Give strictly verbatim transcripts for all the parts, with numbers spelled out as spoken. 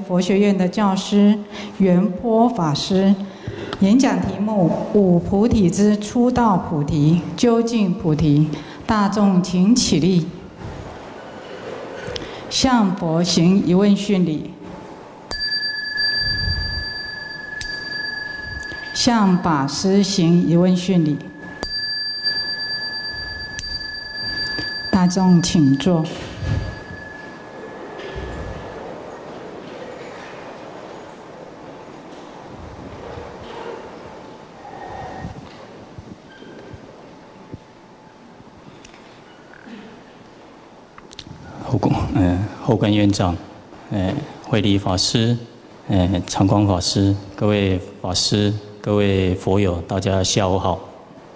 佛学院的教师圆波法师，演讲题目：五菩提之初道菩提，究竟菩提？大众请起立，向佛行一问讯礼，向法师行一问讯礼。大众请坐。 后供，呃，后根院长，呃，慧理法师，呃，常光法师，各位法师，各位佛友，大家下午好。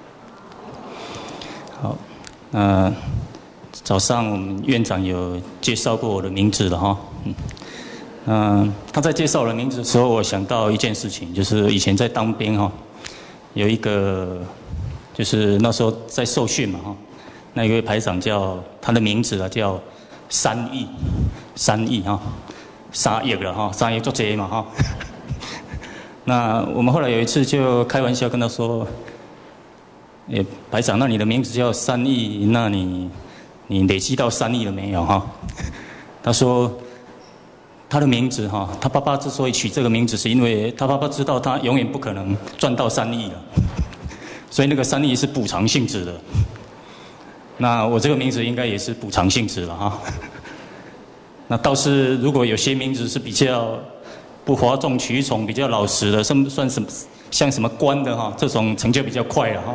好，那、呃、早上我们院长有介绍过我的名字了哈，嗯，呃，他在介绍我的名字的时候，我想到一件事情，就是以前在当兵哈，有一个，就是那时候在受训嘛哈，那一位排长叫他的名字啊叫。三亿，三亿哈，三亿了哈，三亿做这嘛哈。那我们后来有一次就开玩笑跟他说：“诶，排长，那你的名字叫三亿，那你你累积到三亿了没有哈？”他说：“他的名字哈，他爸爸之所以取这个名字，是因为他爸爸知道他永远不可能赚到三亿了，所以那个三亿是补偿性质的。”那我这个名字应该也是补偿性质了哈。那倒是如果有些名字是比较不哗众取宠、比较老实的，算算什么像什么官的哈，这种成就比较快了哈。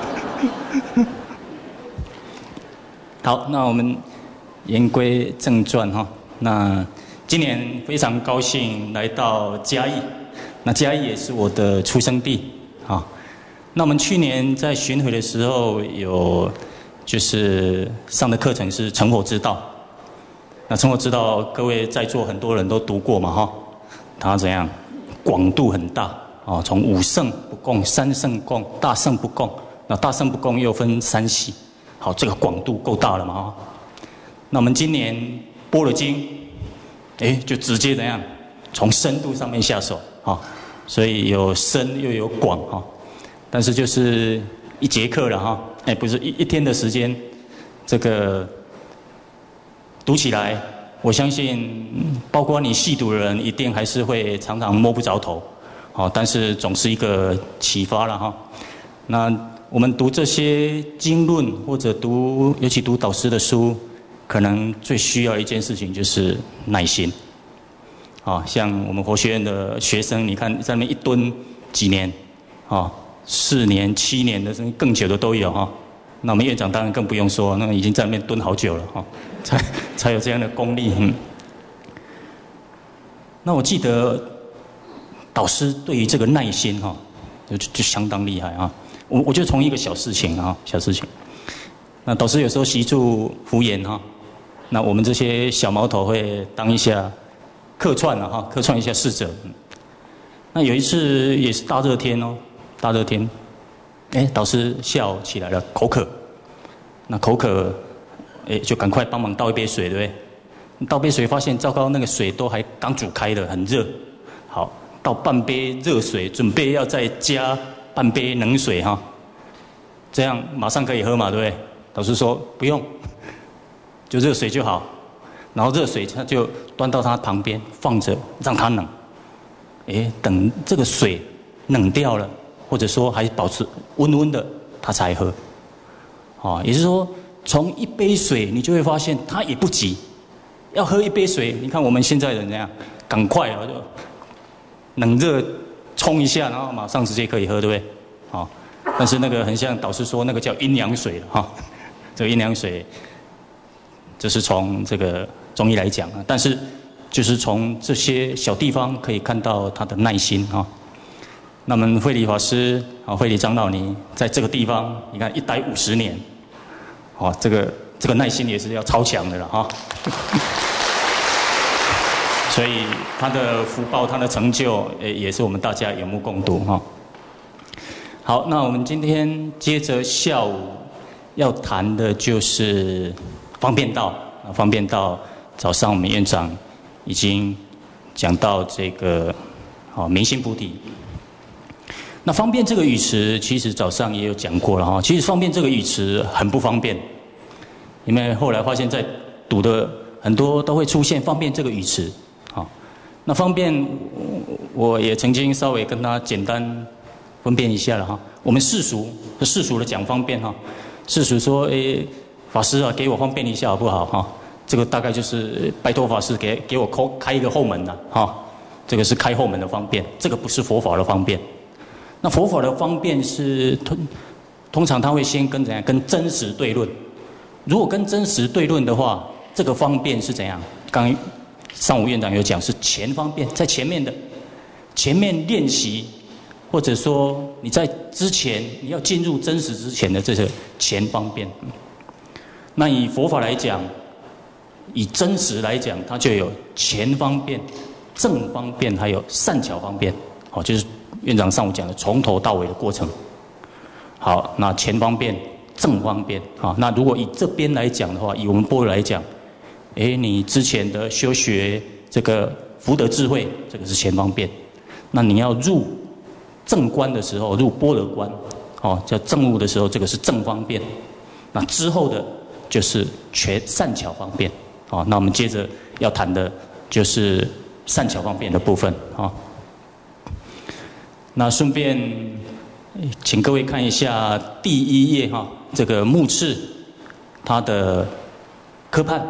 好，那我们言归正传哈。那今年非常高兴来到嘉义，那嘉义也是我的出生地啊。那我们去年在巡回的时候有。就是上的课程是成佛之道，那成佛之道，各位在座很多人都读过嘛哈，它怎样广度很大啊，从五圣不共、三圣共、大圣不共，那大圣不共又分三系，好，这个广度够大了嘛哈。那我们今年般若经，哎，就直接怎样从深度上面下手啊，所以有深又有广哈，但是就是一节课了哈。哎，不是一一天的时间，这个读起来，我相信，包括你细读的人，一定还是会常常摸不着头，好，但是总是一个启发了哈。那我们读这些经论，或者读，尤其读导师的书，可能最需要一件事情就是耐心。啊，像我们佛学院的学生，你看在那边一蹲几年，啊。四年、七年的，甚至更久的都有哈。那我们院长当然更不用说，那已经在那边蹲好久了哈，才才有这样的功力。嗯。那我记得导师对于这个耐心哈，就就相当厉害啊。我我就从一个小事情啊，小事情。那导师有时候习住敷衍哈，那我们这些小毛头会当一下客串了哈，客串一下侍者。那有一次也是大热天哦。大热天，哎，导师下午起来了，口渴，那口渴，哎，就赶快帮忙倒一杯水，对不对？倒杯水发现糟糕，那个水都还刚煮开的，很热。好，倒半杯热水，准备要再加半杯冷水哈，这样马上可以喝嘛，对不对？导师说不用，就热水就好。然后热水他就端到他旁边放着，让它冷。哎，等这个水冷掉了。或者说还保持温温的，他才喝，啊，也就是说，从一杯水你就会发现他也不急，要喝一杯水，你看我们现在人怎样，赶快啊，就冷热冲一下，然后马上直接可以喝，对不对？啊，但是那个很像导师说那个叫阴阳水了哈，这个阴阳水，这是从这个中医来讲啊，但是就是从这些小地方可以看到他的耐心啊。那么慧理法师啊，慧理长老尼在这个地方，你看一待五十年，哦，这个这个耐心也是要超强的了哈。所以他的福报，他的成就，诶，也是我们大家有目共睹哈。好，那我们今天接着下午要谈的就是方便道啊，方便道早上我们院长已经讲到这个好明心菩提。那方便这个语词，其实早上也有讲过了哈。其实方便这个语词很不方便，因为后来发现，在读的很多都会出现方便这个语词。好，那方便我也曾经稍微跟他简单分辨一下了哈。我们世俗世俗的讲方便哈，世俗说诶，法师啊，给我方便一下好不好哈？这个大概就是拜托法师给给我开开一个后门呐哈，这个是开后门的方便，这个不是佛法的方便。那佛法的方便是通通常他会先跟怎样跟真实对论，如果跟真实对论的话，这个方便是怎样？刚上午院长有讲是前方便，在前面的前面练习，或者说你在之前你要进入真实之前的这个前方便。那以佛法来讲，以真实来讲，它就有前方便、正方便，还有善巧方便。好，就是院长上午讲的从头到尾的过程。好，那前方便、正方便。好，那如果以这边来讲的话，以我们般若来讲，哎，你之前的修学这个福德智慧，这个是前方便。那你要入正观的时候，入般若观，哦，叫正悟的时候，这个是正方便。那之后的就是全善巧方便。好，那我们接着要谈的就是善巧方便的部分啊。那顺便请各位看一下第一页哈，这个目次它的科判。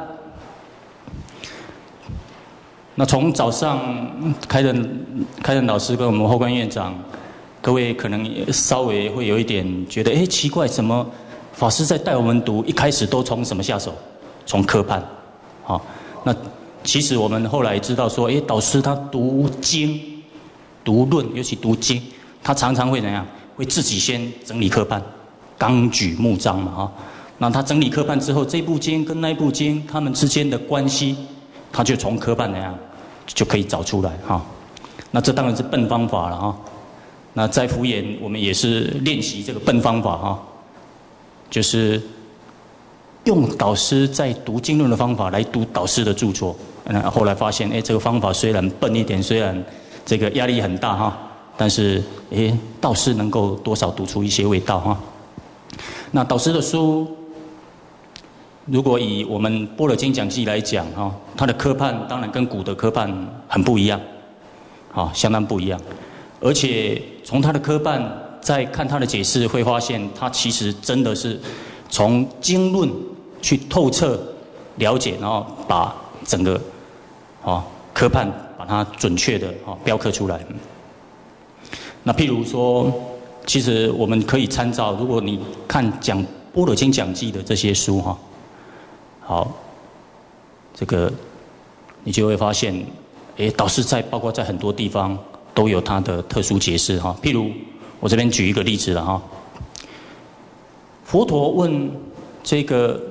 那从早上开仁开仁老师跟我们后观院长，各位可能也稍微会有一点觉得，哎，奇怪，怎么法师在带我们读，一开始都从什么下手？从科判。好，那其实我们后来知道说，哎，导师他读经、读论，尤其读经，他常常会怎样？会自己先整理科判，纲举目章嘛，哈。那他整理科判之后，这部经跟那部经他们之间的关系，他就从科判那样就可以找出来哈。那这当然是笨方法了哈。那在福研我们也是练习这个笨方法哈，就是用导师在读经论的方法来读导师的著作。那后来发现，哎，这个方法虽然笨一点，虽然这个压力很大哈，但是哎，导师能够多少读出一些味道哈。那导师的书，如果以我们般若经讲记来讲哈，它的科判当然跟古的科判很不一样，好，相当不一样。而且从它的科判再看它的解释，会发现它其实真的是从经论去透彻了解，然后把整个啊科判把它准确的啊标刻出来。那譬如说，其实我们可以参照，如果你看讲般若经讲记的这些书哈，好，这个你就会发现，哎，导师在包括在很多地方都有它的特殊解释哈。譬如我这边举一个例子了哈，佛陀问这个。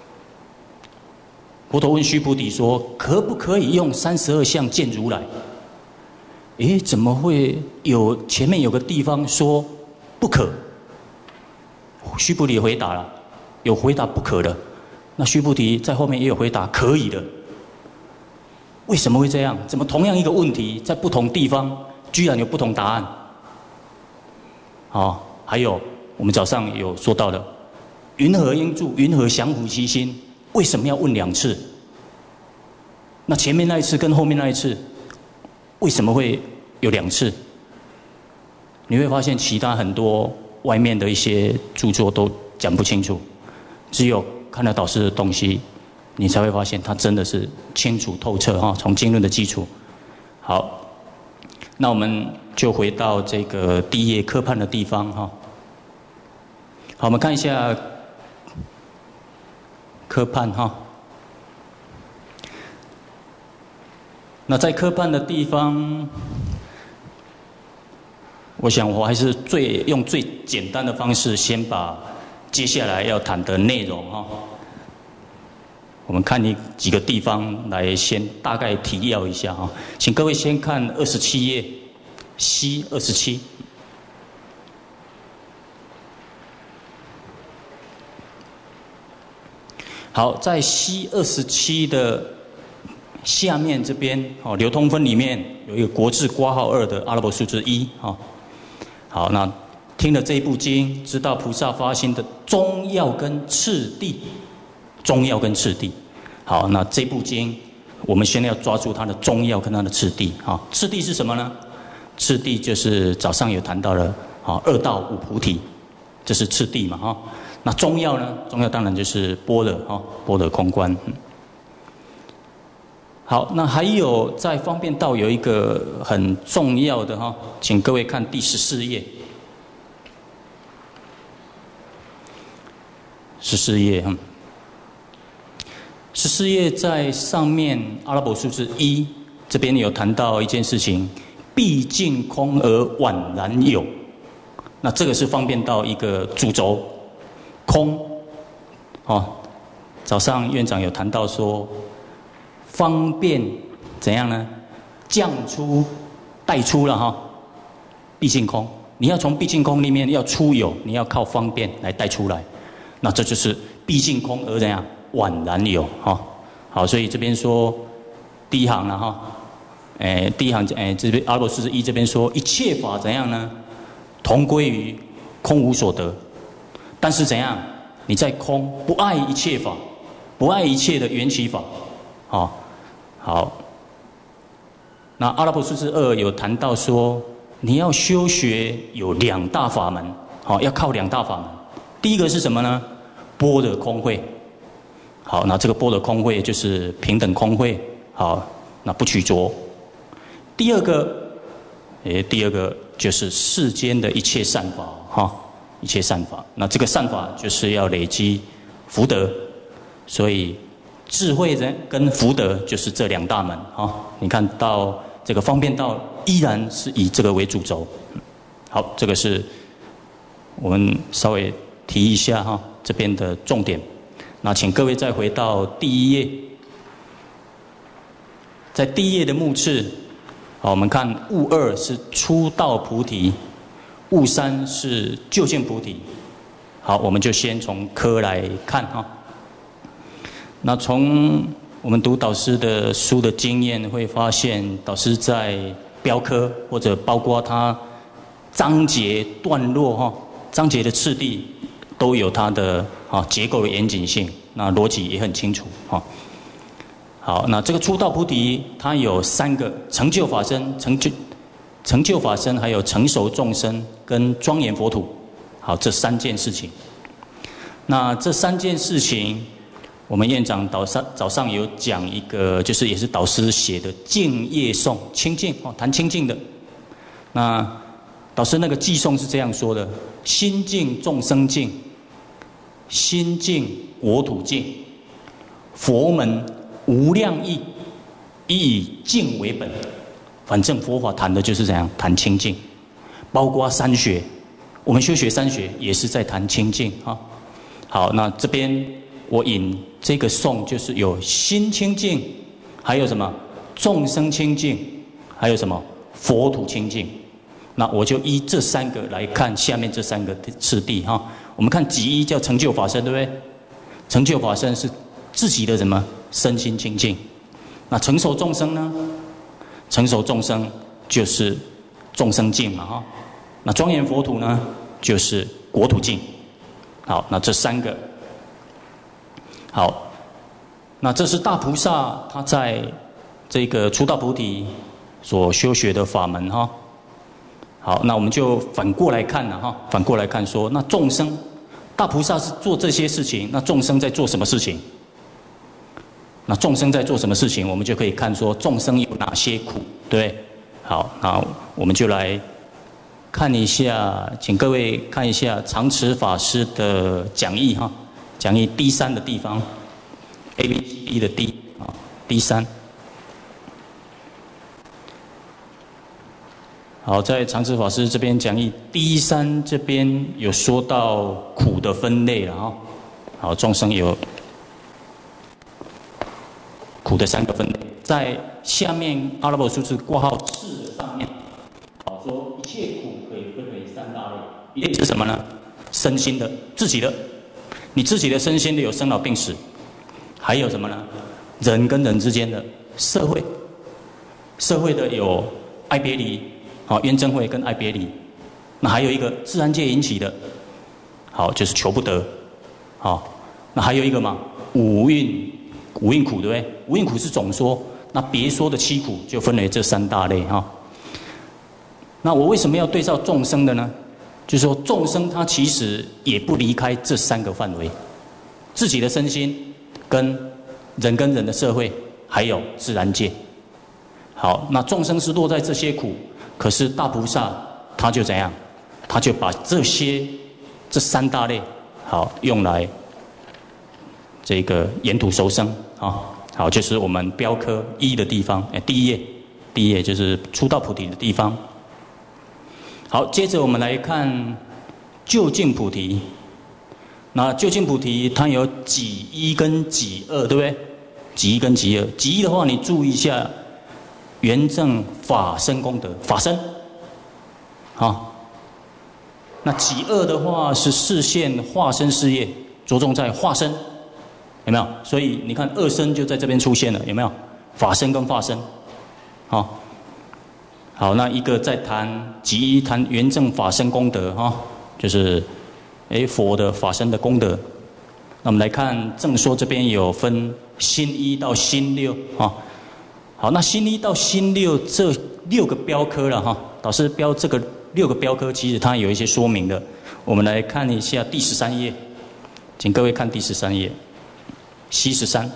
佛陀问须菩提说：“可不可以用三十二相见如来？”诶，怎么会有前面有个地方说不可？须菩提回答了，有回答不可的。那须菩提在后面也有回答可以的。为什么会这样？怎么同样一个问题，在不同地方居然有不同答案？好，还有我们早上有说到的，云何应住？云何降伏其心？为什么要问两次？那前面那一次跟后面那一次，为什么会有两次？你会发现其他很多外面的一些著作都讲不清楚，只有看了导师的东西，你才会发现他真的是清楚透彻哈。从经论的基础，好，那我们就回到这个第一页科判的地方哈。好，我们看一下。科判哈，那在科判的地方，我想我还是最用最简单的方式，先把接下来要谈的内容哈，我们看你几个地方来先大概提要一下哈，请各位先看二十七页，西二十七。好，在西二十七的下面这边哦，流通分里面有一个国字括号二的阿拉伯数字一哦。好，那听了这一部经，知道菩萨发心的中要跟次第，中要跟次第。好，那这部经我们先要抓住它的中要跟它的次第啊。次第是什么呢？次第就是早上有谈到了啊，二道五菩提，这是次第嘛哈。那中要呢？中要当然就是般若哈，般若空观。好，那还有在方便道有一个很重要的哈，请各位看第十四页。十四页哈，十四页在上面阿拉伯数字一这边有谈到一件事情，毕竟空而宛然有。那这个是方便道一个主轴，空。哦，早上院长有谈到说，方便怎样呢？降出带出了哈，毕竟空。你要从毕竟空里面要出有，你要靠方便来带出来。那这就是毕竟空而怎样宛然有哈。好，所以这边说第一行了哈，诶，第一行诶，这边阿拉伯数字一这边说一切法怎样呢？同归于空无所得，但是怎样？你在空不爱一切法，不爱一切的缘起法，好，好。那阿拉伯数字二有谈到说，你要修学有两大法门，好，要靠两大法门。第一个是什么呢？般若空慧。好，那这个般若空慧就是平等空慧。好，那不取着。第二个，诶，第二个就是世间的一切善法，哈，一切善法。那这个善法就是要累积福德，所以智慧人跟福德就是这两大门，哈。你看到这个方便道依然是以这个为主轴。好，这个是我们稍微提一下哈，这边的重点。那请各位再回到第一页，在第一页的目次，好，我们看物二是初道菩提，物三是究竟菩提。好，我们就先从科来看哈。那从我们读导师的书的经验，会发现导师在标科或者包括他章节段落哈，章节的次第都有它的啊结构的严谨性，那逻辑也很清楚哈。好，那这个初道菩提，它有三个：成就法身、成就成就法身，还有成熟众生跟庄严佛土。好，这三件事情。那这三件事情，我们院长早上早上有讲一个，就是也是导师写的净业颂，清净哦，谈清净的。那导师那个偈颂是这样说的：心净众生净，心净国土净，佛门无量义，以以净为本。反正佛法谈的就是怎样谈清净，包括三学，我们修学三学也是在谈清净啊。好，那这边我引这个颂，就是有心清净，还有什么众生清净，还有什么佛土清净。那我就依这三个来看下面这三个次第哈。我们看己一叫成就法身，对不对？成就法身是自己的什么身心清净。那成熟众生呢？成熟众生就是众生净嘛哈。那庄严佛土呢，就是国土净。好，那这三个。好，那这是大菩萨他在这个初道菩提所修学的法门哈。好，那我们就反过来看了哈，反过来看说，那众生，大菩萨是做这些事情，那众生在做什么事情？那众生在做什么事情？我们就可以看说，众生有哪些苦，对不对？好，那我们就来看一下，请各位看一下常持法师的讲义哈，讲义第三的地方 ，A B C D 的 D 啊，第三。好，在常持法师这边讲义第三这边有说到苦的分类了哈。好，众生有苦的三个分类，在下面阿拉伯数字括号四的上面，好说一切苦可以分为三大类，一类是什么呢？身心的，自己的，你自己的身心的有生老病死，还有什么呢？人跟人之间的社会，社会的有爱别离，好冤憎会跟爱别离，那还有一个自然界引起的，好就是求不得，好，那还有一个嘛五蕴五蕴苦，对不对？五蕴苦是总说，那别说的七苦就分为这三大类哈。那我为什么要对照众生的呢？就是说众生他其实也不离开这三个范围，自己的身心跟人跟人的社会，还有自然界。好，那众生是落在这些苦，可是大菩萨他就怎样？他就把这些这三大类好用来这个沿途受生啊。好，就是我们标科一的地方，哎，第一页，第一页就是初到菩提的地方。好，接着我们来看究竟菩提。那究竟菩提它有己一跟己二，对不对？己一跟己二，己一的话，你注意一下，圆正法身功德，法身。好，那己二的话是示现化身事业，着重在化身，有没有？所以你看二身就在这边出现了，有没有？法身跟化身，好。好，那一个在谈己一，谈圆正法身功德哈，就是哎佛的法身的功德。那我们来看正说这边有分心一到心六哈。好，那心一到心六这六个标科了哈，导师标这个六个标科，其实它有一些说明的。我们来看一下第十三页，请各位看第十三页，西十三。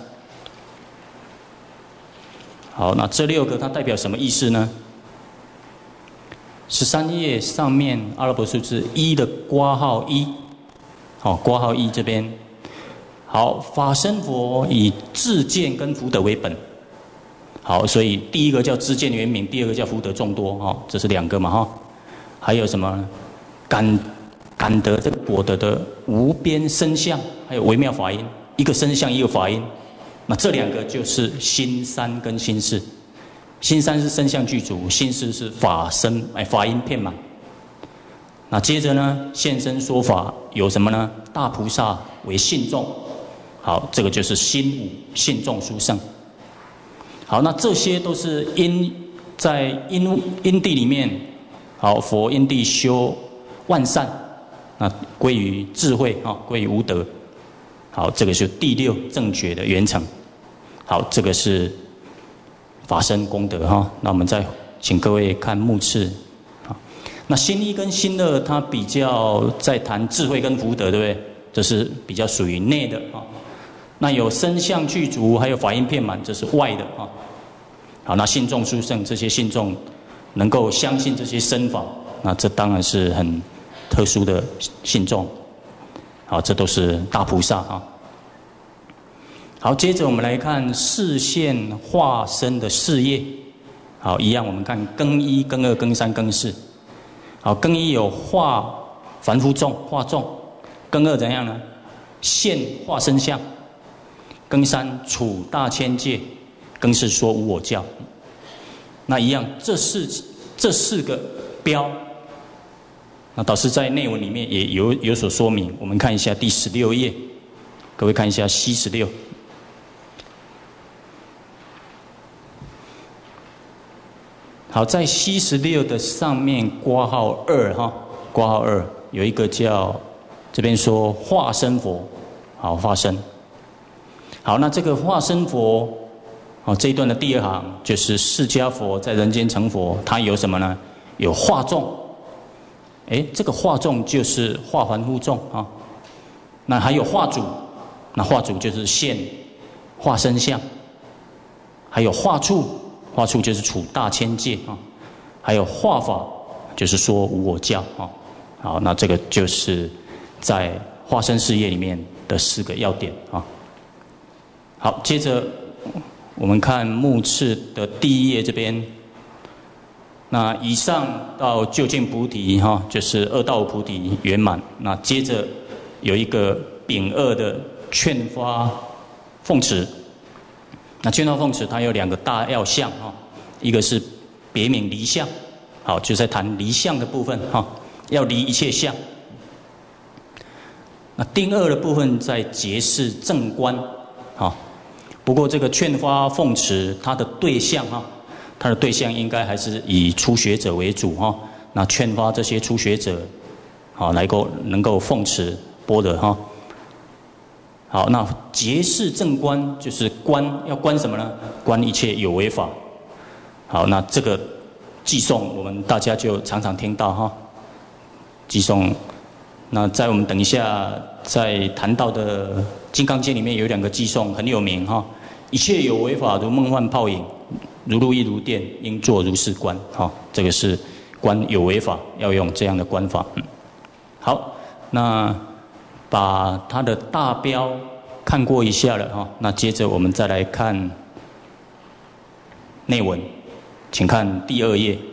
好，那这六个它代表什么意思呢？十三页上面阿拉伯数字一的括号一，好，括号一这边，好，法身佛以自见跟福德为本，好，所以第一个叫自见圆明，第二个叫福德众多，哈，这是两个嘛，哈，还有什么感感得这个果德的无边身相，还有微妙法音，一个身相一个法音，那这两个就是心三跟心四。心三是身相具足，心四是法身哎法音遍满。那接着呢，现身说法有什么呢？大菩萨为信众，好，这个就是心五信众殊胜。好，那这些都是因在因因地里面，好，佛因地修万善，那归于智慧啊，归于无德。好，这个是第六正觉的圆成。好，这个是法身功德哈，那我们再请各位看目次，好，那心一跟心二，它比较在谈智慧跟福德，对不对？这是比较属于内的啊。那有身相具足，还有法音遍满，这是外的啊。好，那信众殊胜，这些信众能够相信这些身法，那这当然是很特殊的信众。好，这都是大菩萨啊。好，接着我们来看示现化身的事业。好，一样我们看庚一、庚二、庚三、庚四。好，庚一有化凡夫众，化众；庚二怎样呢？现化身相；庚三处大千界；庚四说无我教。那一样，这四这四个标，那导师在内文里面也有有所说明。我们看一下第十六页，各位看一下西十六。好，在西十六的上面括号二哈，括号二有一个叫这边说化身佛，好，化身。好，那这个化身佛，好，这一段的第二行就是释迦佛在人间成佛，他有什么呢？有化众，哎，这个化众就是化凡夫众啊。那还有化主，那化主就是现化身相，还有化处。化处就是处大千界啊，还有化法就是说无我教啊。好，那这个就是在化身事业里面的四个要点啊。好，接着我们看目次的第一页这边，那以上到究竟菩提哈，就是二到五菩提圆满。那接着有一个丙二的劝发奉持。那劝发奉持它有两个大要项哈，一个是别名离相，好，就在谈离相的部分哈，要离一切相。那丁二的部分在结释正观，好， 不过这个劝发奉持，它的对象哈，它的对象应该还是以初学者为主哈。那劝发这些初学者，好来够能够奉持般若哈。好，那结事正观就是观要观什么呢？观一切有为法。好，那这个偈颂我们大家就常常听到哈。偈颂，那在我们等一下在谈到的《金刚经》里面有两个偈颂很有名哈。一切有为法如梦幻泡影，如露亦如电，应作如是观。哈，这个是观有为法，要用这样的观法。嗯，好，那。把它的大标看过一下了哈，那接着我们再来看内文，请看第二页。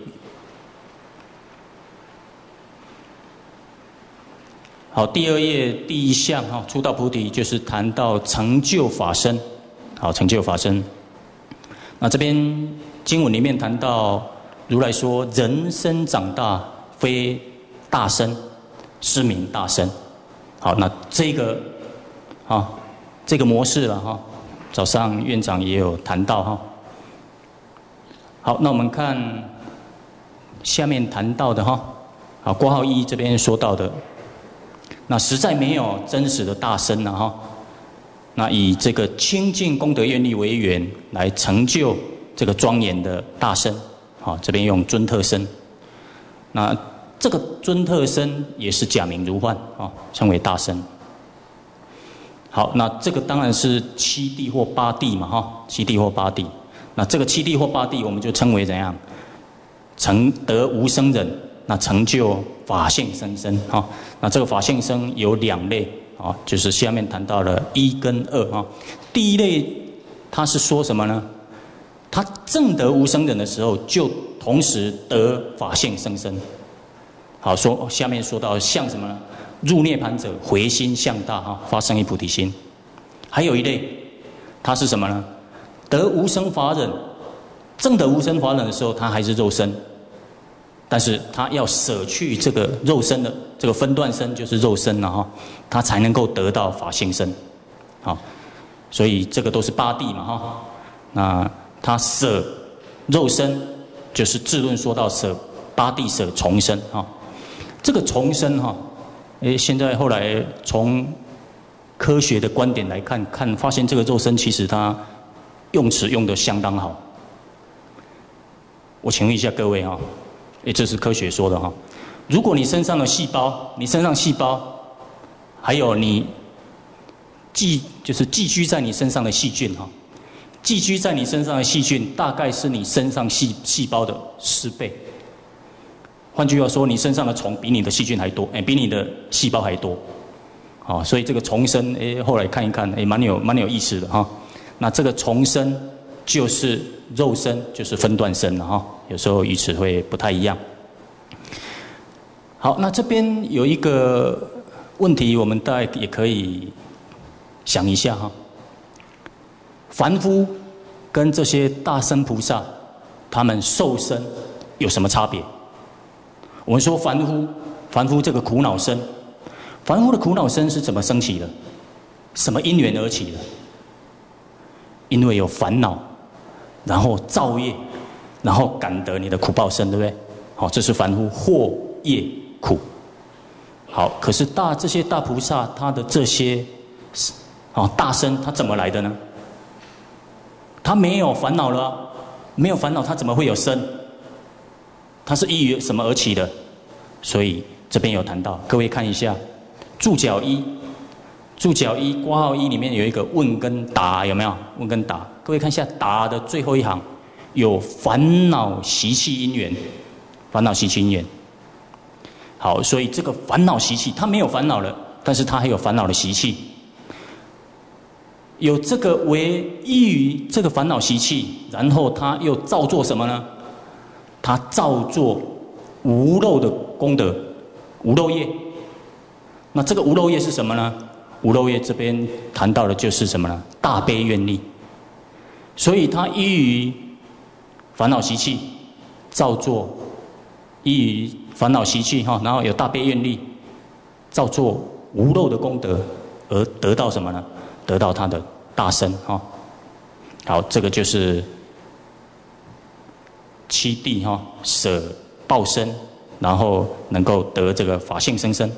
好，第二页第一项哈，初道菩提就是谈到成就法身，好，成就法身。那这边经文里面谈到，如来说人身长大非大身，是名大身。好，那这个，啊，这个模式了哈。早上院长也有谈到哈。好，那我们看下面谈到的哈。好，括号一这边说到的，那实在没有真实的大身了哈。那以这个清净功德愿力为缘，来成就这个庄严的大身。好，这边用尊特身。那这个尊特身也是假名如幻啊，称为大身。好，那这个当然是七地或八地嘛哈，七地或八地。那这个七地或八地，我们就称为怎样？成得无生忍，那成就法性生身哈。那这个法性生有两类啊，就是下面谈到了一跟二哈。第一类，它是说什么呢？他正得无生忍的时候，就同时得法性生身。好，说下面说到像什么呢？入涅盘者回心向大哈，发生一菩提心。还有一类，它是什么呢？得无生法忍，正得无生法忍的时候，它还是肉身，但是它要舍去这个肉身的这个分段身，就是肉身了哈，它才能够得到法性身。好，所以这个都是八地嘛哈。那它舍肉身，就是智论说到舍八地舍重生哈。这个重生哈，诶，现在后来从科学的观点来看，看发现这个肉身其实它用词用得相当好。我请问一下各位哈，诶，这是科学说的哈。如果你身上的细胞，你身上细胞，还有你寄就是寄居在你身上的细菌哈，寄居在你身上的细菌大概是你身上细细胞的十倍。换句话说，你身上的虫比你的细菌还多，哎，比你的细胞还多，好，所以这个重生，哎，后来看一看，哎，蛮有蛮有意思的哈。那这个重生就是肉身，就是分段身了哈，有时候语词会不太一样。好，那这边有一个问题，我们大家也可以想一下哈。凡夫跟这些大身菩萨，他们受身有什么差别？我们说凡夫，凡夫这个苦恼身，凡夫的苦恼身是怎么升起的？什么因缘而起的？因为有烦恼，然后造业，然后感得你的苦报身，对不对？好，这是凡夫惑业苦。好，可是大这些大菩萨，他的这些啊大身，他怎么来的呢？他没有烦恼了、啊，没有烦恼，他怎么会有身？它是依于什么而起的？所以这边有谈到，各位看一下注脚一，注脚一括号一里面有一个问跟答，有没有？问跟答，各位看一下答的最后一行，有烦恼习气因缘，烦恼习气因缘。好，所以这个烦恼习气，他没有烦恼了，但是他还有烦恼的习气，有这个为依于这个烦恼习气，然后他又造作什么呢？他造作无漏的功德，无漏业。那这个无漏业是什么呢？无漏业这边谈到的就是什么呢？大悲愿力。所以他依于烦恼习气，造作依于烦恼习气哈，然后有大悲愿力，造作。 无漏的功德，而得到什么呢？得到他的大身哈。好，所以这个烦恼习气，他没有烦恼了，但是他还有烦恼的习气，有这个为依于这个烦恼习气，然后他又造作什么呢？他造作无漏的功德，而得到什么呢？得到他的大身哈。 好，这个就是七地哈、哦，舍报身，然后能够得这个法性生身。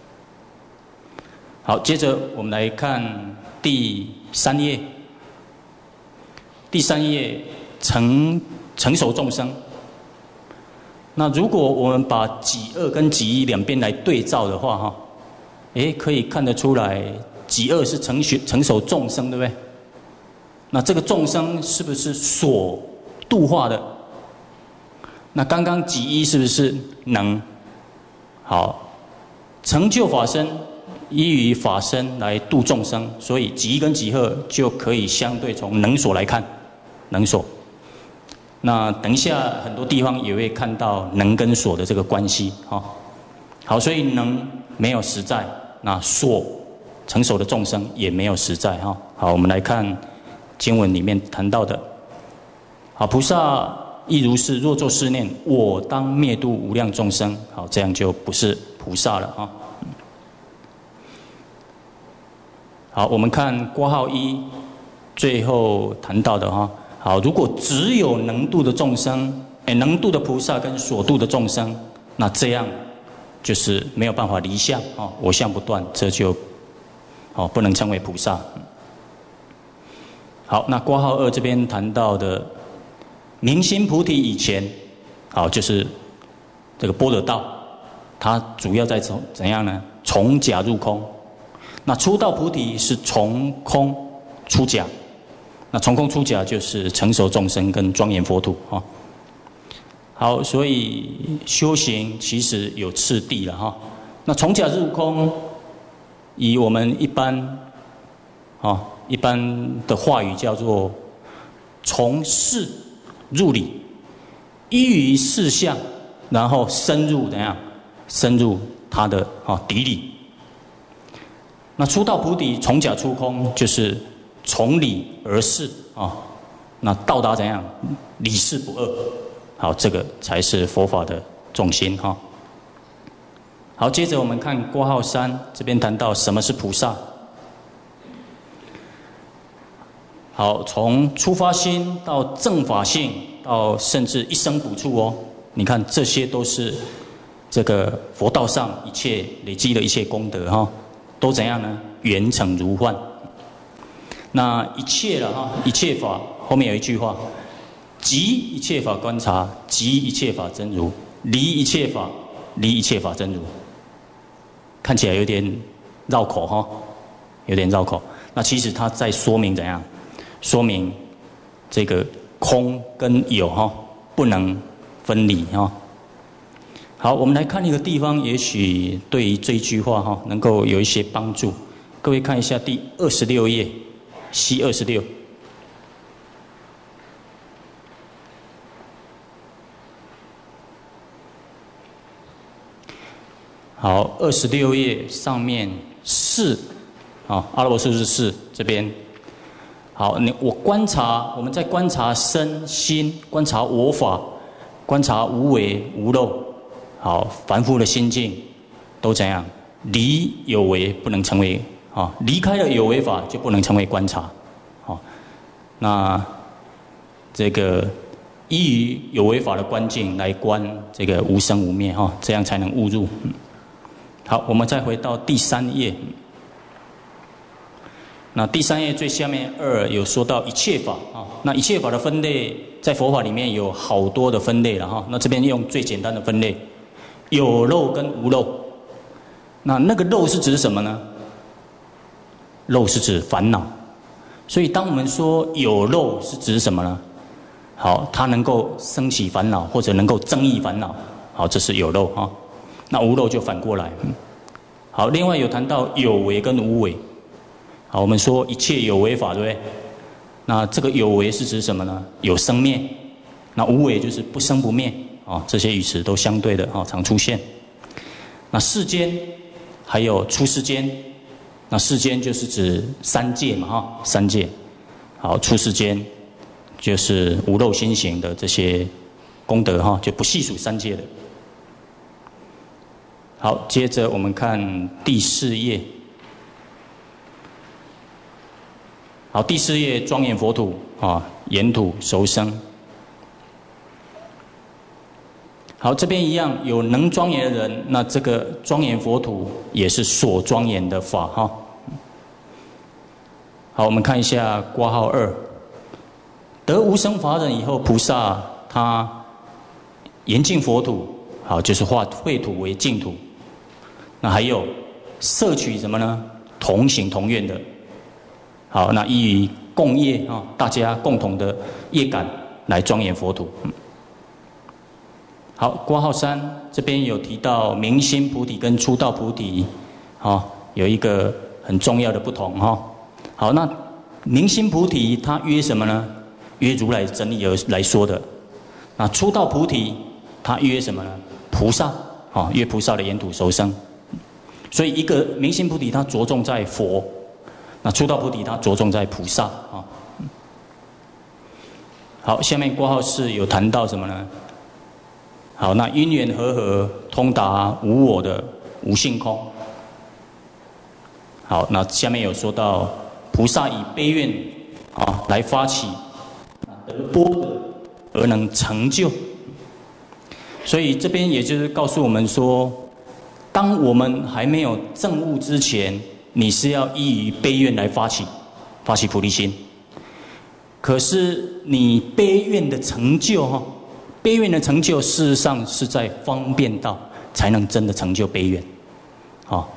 好，接着我们来看第三页。第三页成成熟众生。那如果我们把己二跟己一两边来对照的话，哈，诶，可以看得出来，己二是成学成熟众生，对不对？那这个众生是不是所度化的？那刚刚己一是不是能？好，成就法身，依于法身来度众生，所以己一跟己二就可以相对从能所来看，能所。那等一下很多地方也会看到能跟所的这个关系，哈。好，所以能没有实在，那所成熟的众生也没有实在，哈。好，我们来看经文里面谈到的。好，菩萨亦如是，若作是念，我当灭度无量众生。好，这样就不是菩萨了，哈。好，我们看括号一最后谈到的，哈。好，如果只有能度的众生，哎，能度的菩萨跟所度的众生，那这样就是没有办法离相，哦，我相不断，这就哦不能称为菩萨。好，那括号二这边谈到的明心菩提以前，好，就是这个般若道，它主要在从怎样呢？从假入空。那初道菩提是从空出假。那从空出假就是成熟众生跟庄严佛土，哈。好，所以修行其实有次第了，哈。那从假入空，以我们一般，啊一般的话语叫做从事入理，依于事相，然后深入怎样？深入他的啊底里。那初道菩提从假出空就是。从理而事啊，那到达怎样？理事不二，好，这个才是佛法的重心哈。好，接着我们看括号三这边谈到什么是菩萨。好，从出发心到正法性，到甚至一生补处哦，你看这些都是这个佛道上一切累积的一切功德哈，都怎样呢？圆成如幻。那一切了哈，一切法后面有一句话：即一切法观察，即一切法真如；离一切法，离一切法真如。看起来有点绕口哈，有点绕口。那其实它在说明怎样？说明这个空跟有哈不能分离哈。好，我们来看一个地方，也许对于这一句话哈能够有一些帮助。各位看一下第二十六页。C 二十六，好，二十六页上面四，啊，阿拉伯数字四这边，好，你我观察，我们在观察身心，观察我法，观察无为无漏，好，凡夫的心境都怎样？离有为不能成为。啊，离开了有为法就不能成为观察，好，那这个依于有为法的观境来观这个无生无灭哈，这样才能悟入。好，我们再回到第三页，那第三页最下面二有说到一切法啊，那一切法的分类在佛法里面有好多的分类了哈，那这边用最简单的分类，有漏跟无漏，那那个漏是指什么呢？漏是指烦恼，所以当我们说有漏是指什么呢？好，它能够升起烦恼，或者能够增益烦恼，好，这是有漏哈。那无漏就反过来。好，另外有谈到有为跟无为。好，我们说一切有为法，对不对？那这个有为是指什么呢？有生灭。那无为就是不生不灭啊，这些语词都相对的啊，常出现。那世间还有出世间。那世间就是指三界嘛，哈，三界。好，出世间就是无漏心行的这些功德，哈，就不细数三界的。好，接着我们看第四页。好，第四页庄严佛土。 啊，沿途熟生。好，这边一样有能庄严的人，那这个庄严佛土也是所庄严的法哈。好，我们看一下括号二，得无生法忍以后，菩萨他严净佛土，好，就是化秽土为净土。那还有摄取什么呢？同行同愿的。好，那依于共业啊，大家共同的业感来庄严佛土。嗯好，括号三这边有提到明心菩提跟初道菩提，哦，有一个很重要的不同哈、哦。好，那明心菩提它约什么呢？约如来真理而来说的。那初道菩提它约什么呢？菩萨，哦，约菩萨的沿途熟生。所以一个明心菩提它着重在佛，那初道菩提它着重在菩萨啊、哦。好，下面括号四有谈到什么呢？好，那因缘和合，通达无我的无性空。好，那下面有说到菩萨以悲愿啊来发起，得波德而能成就。所以这边也就是告诉我们说，当我们还没有证悟之前，你是要依于悲愿来发起，发起菩提心。可是你悲愿的成就哈。悲愿的成就，事实上是在方便道才能真的成就悲愿。好，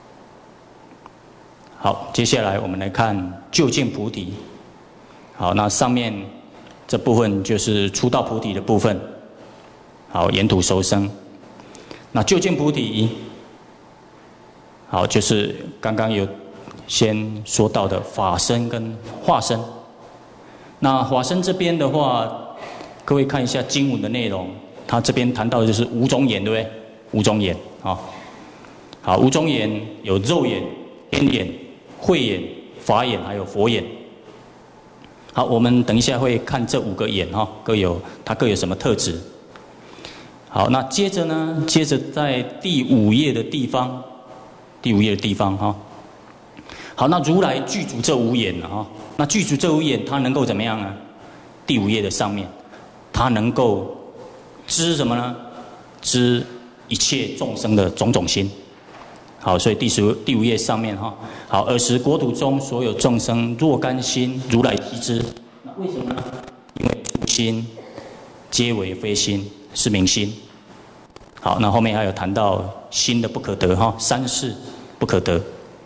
好，接下来我们来看究竟菩提。好，那上面这部分就是初道菩提的部分。好，沿途熟生。那究竟菩提，好，就是刚刚有先说到的法身跟化身。那法身这边的话，各位看一下经文的内容，他这边谈到的就是五种眼，对不对？五种眼啊，好，五种眼有肉眼、天眼、慧眼、法眼，还有佛眼。好，我们等一下会看这五个眼哈，各有它各有什么特质。好，那接着呢，接着在第五页的地方，第五页的地方哈。好，那如来具足这五眼啊，那具足这五眼，它能够怎么样呢？第五页的上面。他能够知什么呢？知一切众生的种种心。好，所以第十第五页上面哈，好，尔时国土中所有众生若干心，如来悉知。那为什么呢？因为诸心皆为非心，是明心。好，那后面还有谈到心的不可得哈，三世不可得。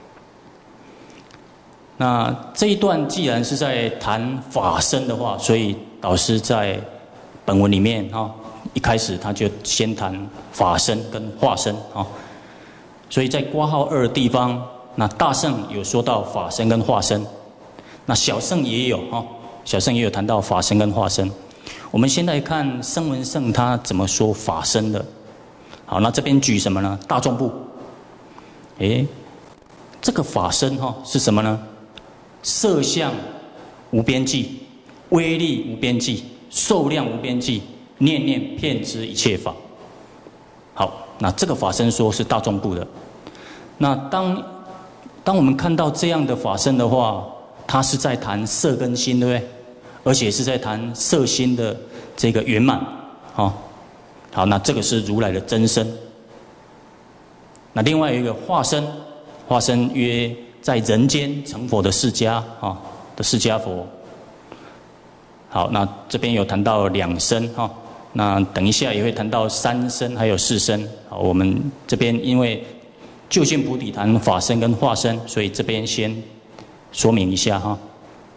那这一段既然是在谈法身的话，所以导师在本文里面哈，一开始他就先谈法身跟化身啊，所以在括号二的地方，那大圣有说到法身跟化身，那小圣也有哈，小圣也有谈到法身跟化身。我们先来看声闻圣他怎么说法身的。好，那这边举什么呢？大众部。诶，这个法身哈是什么呢？色相无边际，威力无边际。受量无边际，念念遍知一切法。好，那这个法身说是大众部的。那当当我们看到这样的法身的话，它是在谈色跟心，对不对？而且是在谈色心的这个圆满。好，好，那这个是如来的真身。那另外有一个化身，化身约在人间成佛的释迦啊的释迦佛。好，那这边有谈到两身哈，那等一下也会谈到三身还有四身。好，我们这边因为究竟菩提谈法身跟化身，所以这边先说明一下哈。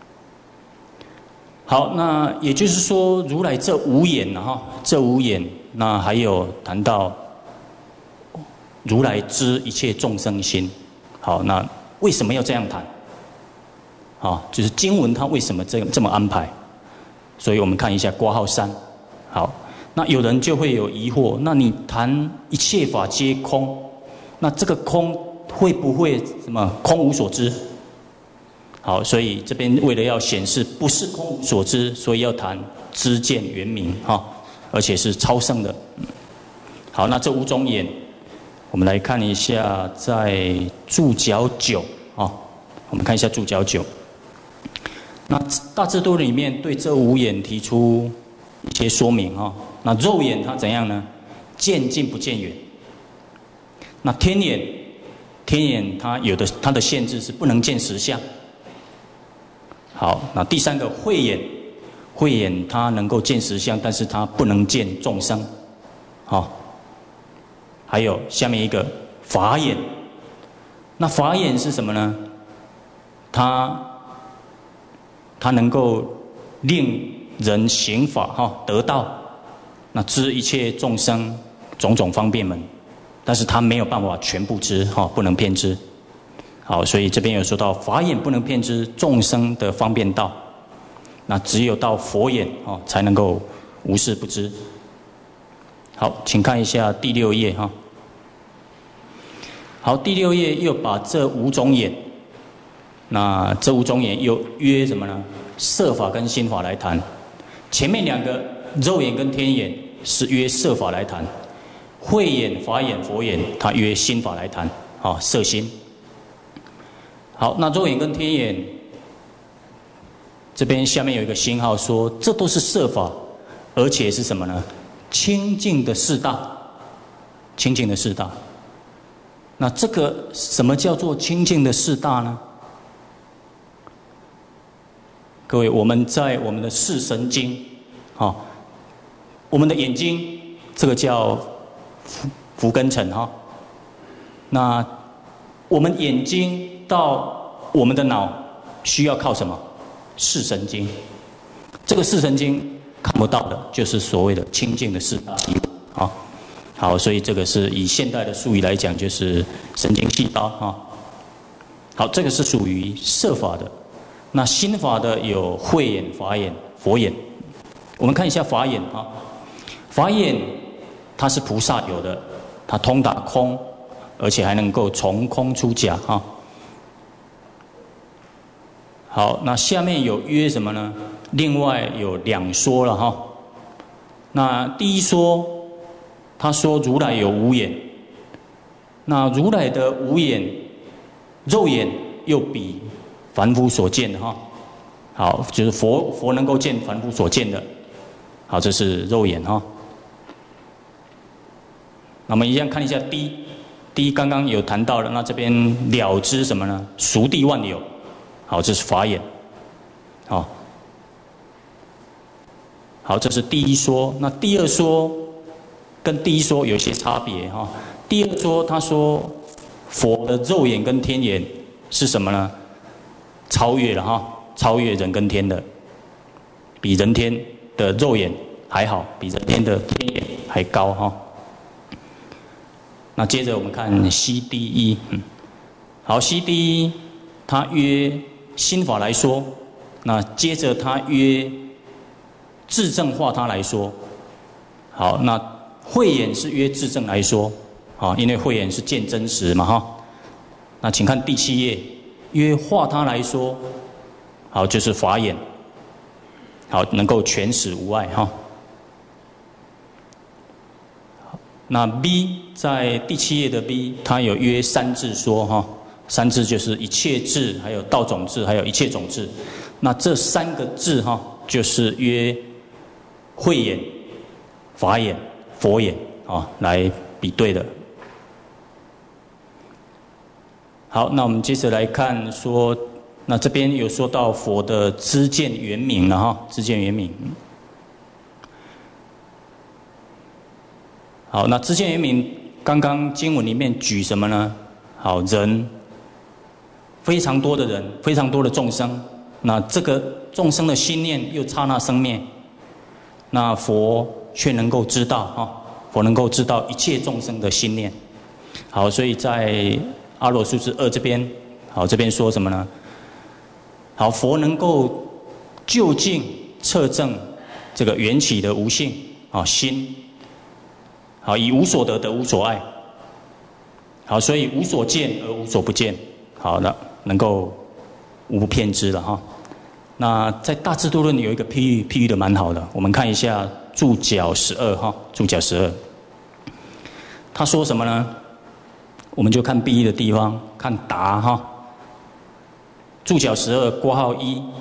好，那也就是说，如来这五眼哈，这五眼，那还有谈到如来知一切众生心。好，那为什么要这样谈？好，就是经文它为什么这这么安排？所以我们看一下括号三。好，那有人就会有疑惑，那你谈一切法皆空，那这个空会不会什么空无所知？好，所以这边为了要显示不是空无所知，所以要谈知见圆明哈，而且是超胜的。好，那这五种眼，我们来看一下在注脚九啊，我们看一下注脚九。 那大智度论里面对这五眼提出一些说明哈。那肉眼它怎样呢？见近不见远。那天眼，天眼它有的它的限制是不能见实相。好，那第三个慧眼，慧眼它能够见实相，但是它不能见众生。好，还有下面一个法眼。那法眼是什么呢？它它能够令人行法哈，得道，那知一切众生种种方便门，但是它没有办法全部知哈，不能遍知。好，所以这边有说到法眼不能遍知众生的方便道，那只有到佛眼哦才能够无事不知。好，请看一下第六页哈。好，第六页又把这五种眼，那这五种眼又约什么呢？色法跟心法来谈。前面两个肉眼跟天眼是约色法来谈，慧眼、法眼、佛眼，它约心法来谈。啊，色心。好，那肉眼跟天眼，这边下面有一个星号说，这都是色法，而且是什么呢？清净的四大，清净的四大。那这个什么叫做清净的四大呢？各位，我们在我们的视神经，啊，我们的眼睛，这个叫伏伏根尘哈。那我们眼睛到我们的脑需要靠什么？视神经。这个视神经看不到的，就是所谓的清净的四大体物啊。好，所以这个是以现代的术语来讲，就是神经细胞啊。好，这个是属于色法的。那心法的有慧眼、法眼、佛眼。我们看一下法眼啊，法眼它是菩萨有的，它通达空，而且还能够从空出假啊。好，那下面有约什么呢？另外有两说了哈。那第一说，他说如来有五眼，那如来的五眼，肉眼又比凡夫所见的哈。好，就是佛佛能够见凡夫所见的。好，这是肉眼哈。那么一样看一下第一，第一刚刚有谈到了，那这边了知什么呢？熟地万有。好，这是法眼。好，好，这是第一说。那第二说跟第一说有些差别哈。第二说他说佛的肉眼跟天眼是什么呢？超越了哈，超越人跟天的，比人天的肉眼还好，比人天的天眼还高哈。那接着我们看西第一，嗯，好，西第一，他约心法来说，那接着他约自证化他来说。好，那慧眼是约自证来说，啊，因为慧眼是见真实嘛哈。那请看第七页，约化他来说，好，就是法眼，好，能够全实无碍哈。那 B 在第七页的 B， 它有约三智说哈。三智就是一切智，还有道种智，还有一切种智。那这三个智哈，就是约慧眼、法眼、佛眼啊来比对的。好，那我们接着来看说，那这边有说到佛的知见圆明了哈，知见圆明。好，那知见圆明，刚刚经文里面举什么呢？好，人。非常多的人，非常多的众生，那这个众生的心念又刹那生灭，那佛却能够知道哈，佛能够知道一切众生的心念。好，所以在阿罗数字二这边，好，这边说什么呢？好，佛能够究竟测证这个缘起的无性啊心，好，以无所得得无所爱，好，所以无所见而无所不见，好的。能够无偏知了哈。那在大智度论有一个譬喻，譬喻的蛮好的。我们看一下注脚十二哈，注脚十二，他说什么呢？我们就看 B 的地方，看答哈。注脚十二括号一，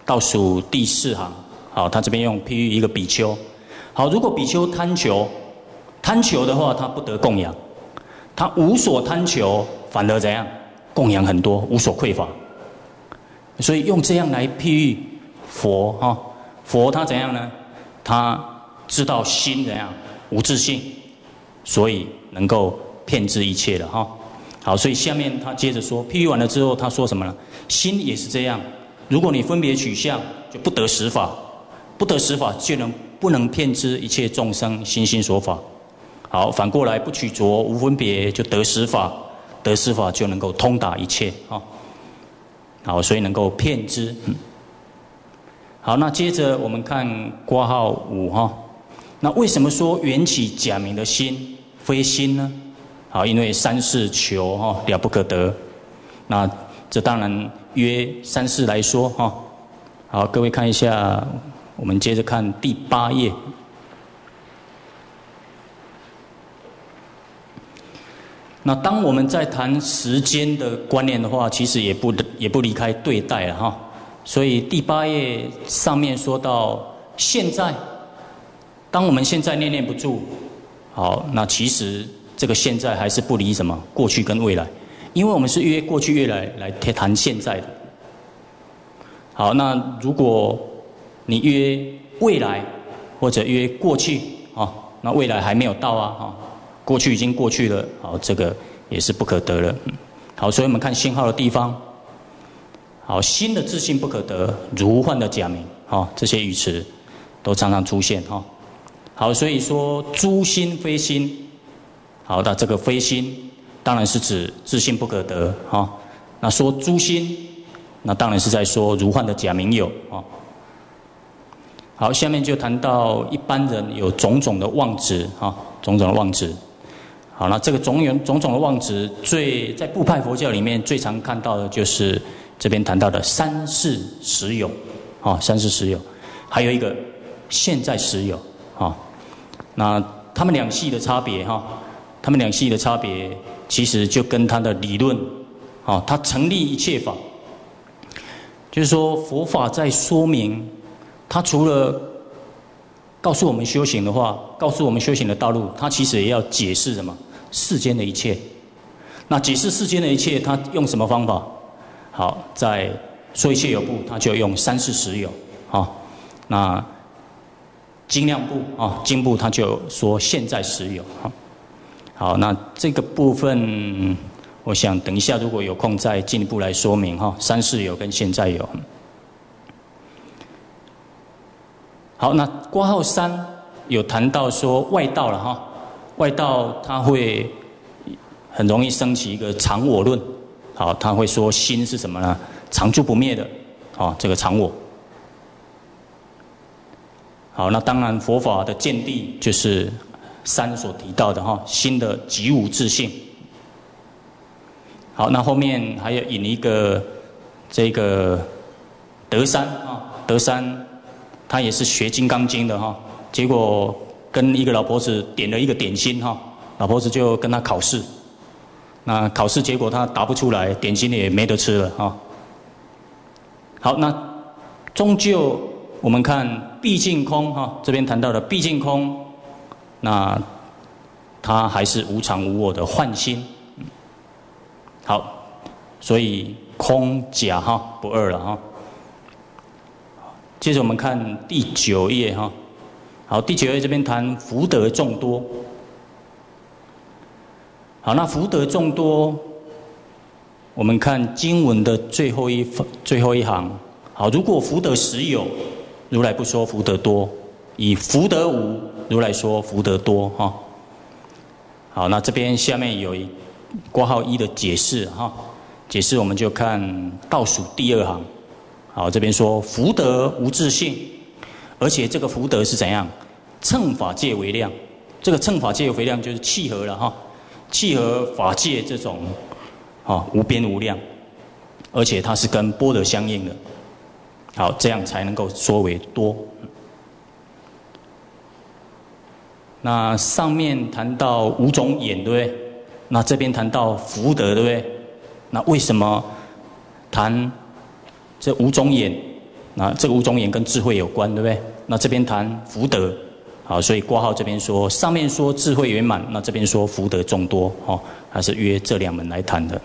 倒数第四行，好，他这边用譬喻一个比丘。好，如果比丘贪求，贪求的话，他不得供养；他无所贪求，反而怎样？供养很多，无所匮乏。所以用这样来譬喻佛哈、哦，佛他怎样呢？他知道心怎样无自性，所以能够遍知一切的哈、哦。好，所以下面他接着说，譬喻完了之后，他说什么呢？心也是这样，如果你分别取相，就不得实法，不得实法就能不能遍知一切众生心心所法。好，反过来不取着无分别，就得实法，得实法就能够通达一切啊。好，所以能够遍知。嗯、好，那接着我们看括号五哈。那为什么说缘起假名的心非心呢？好，因为三世求哈了不可得。那这当然约三世来说哈。好，各位看一下，我们接着看第八页。那当我们在谈时间的观念的话，其实也不也不离开对待了哈。所以第八页上面说到现在，当我们现在念念不住，好，那其实这个现在还是不离什么过去跟未来，因为我们是约过去未来来谈现在的。好，那如果你约未来或者约过去啊，那未来还没有到啊哈。过去已经过去了，好，这个也是不可得了。好，所以我们看星号的地方，好，心的自性不可得，如幻的假名，好，这些语词都常常出现哈。好，所以说诸心非心，好，那这个非心当然是指自性不可得哈。那说诸心，那当然是在说如幻的假名有啊。好，下面就谈到一般人有种种的妄执哈，种种的妄执。好，那这个种种种种的妄执，最在部派佛教里面最常看到的就是这边谈到的三世实有，啊，三世实有，还有一个现在实有，啊，那他们两系的差别哈，他们两系的差别其实就跟他的理论，啊，他成立一切法，就是说佛法在说明，他除了告诉我们修行的话，告诉我们修行的道路，他其实也要解释什么？世间的一切。那解释世间的一切，他用什么方法？好，在说一切有部，他就用三世实有啊。那精量部啊，经部他就说现在实有啊。好，那这个部分，我想等一下如果有空再进一步来说明哈。三世有跟现在有。好，那括号三有谈到说外道了哈。外道他会很容易升起一个常我论，好，他会说心是什么呢？常住不灭的，好，这个常我。好，那当然佛法的见地就是三所提到的哈，心的即无自性。好，那后面还有引一个这个德山啊，德山他也是学《金刚经》的哈，结果跟一个老婆子点了一个点心哈，老婆子就跟他考试，那考试结果他答不出来，点心也没得吃了哈。好，那终究我们看毕竟空哈，这边谈到的毕竟空，那它还是无常无我的幻心。好，所以空假哈不二了哈。接着我们看第九页哈。好，第九页这边谈福德众多。好，那福德众多，我们看经文的最后一最后一行。好，如果福德实有，如来不说福德多；以福德无，如来说福德多哈。好，那这边下面有一括号一的解释哈，解释我们就看倒数第二行。好，这边说福德无自性。而且这个福德是怎样？乘法界为量，这个乘法界为量就是契合了哈，契合法界这种啊无边无量，而且它是跟般若相应的，好，这样才能够说为多。那上面谈到五种眼，对不对？那这边谈到福德，对不对？那为什么谈这五种眼？ 那这个五种眼跟智慧有关，对不对？那这边谈福德，好，所以括号这边说，上面说智慧圆满，那这边说福德众多，哦，还是约这两门来谈的。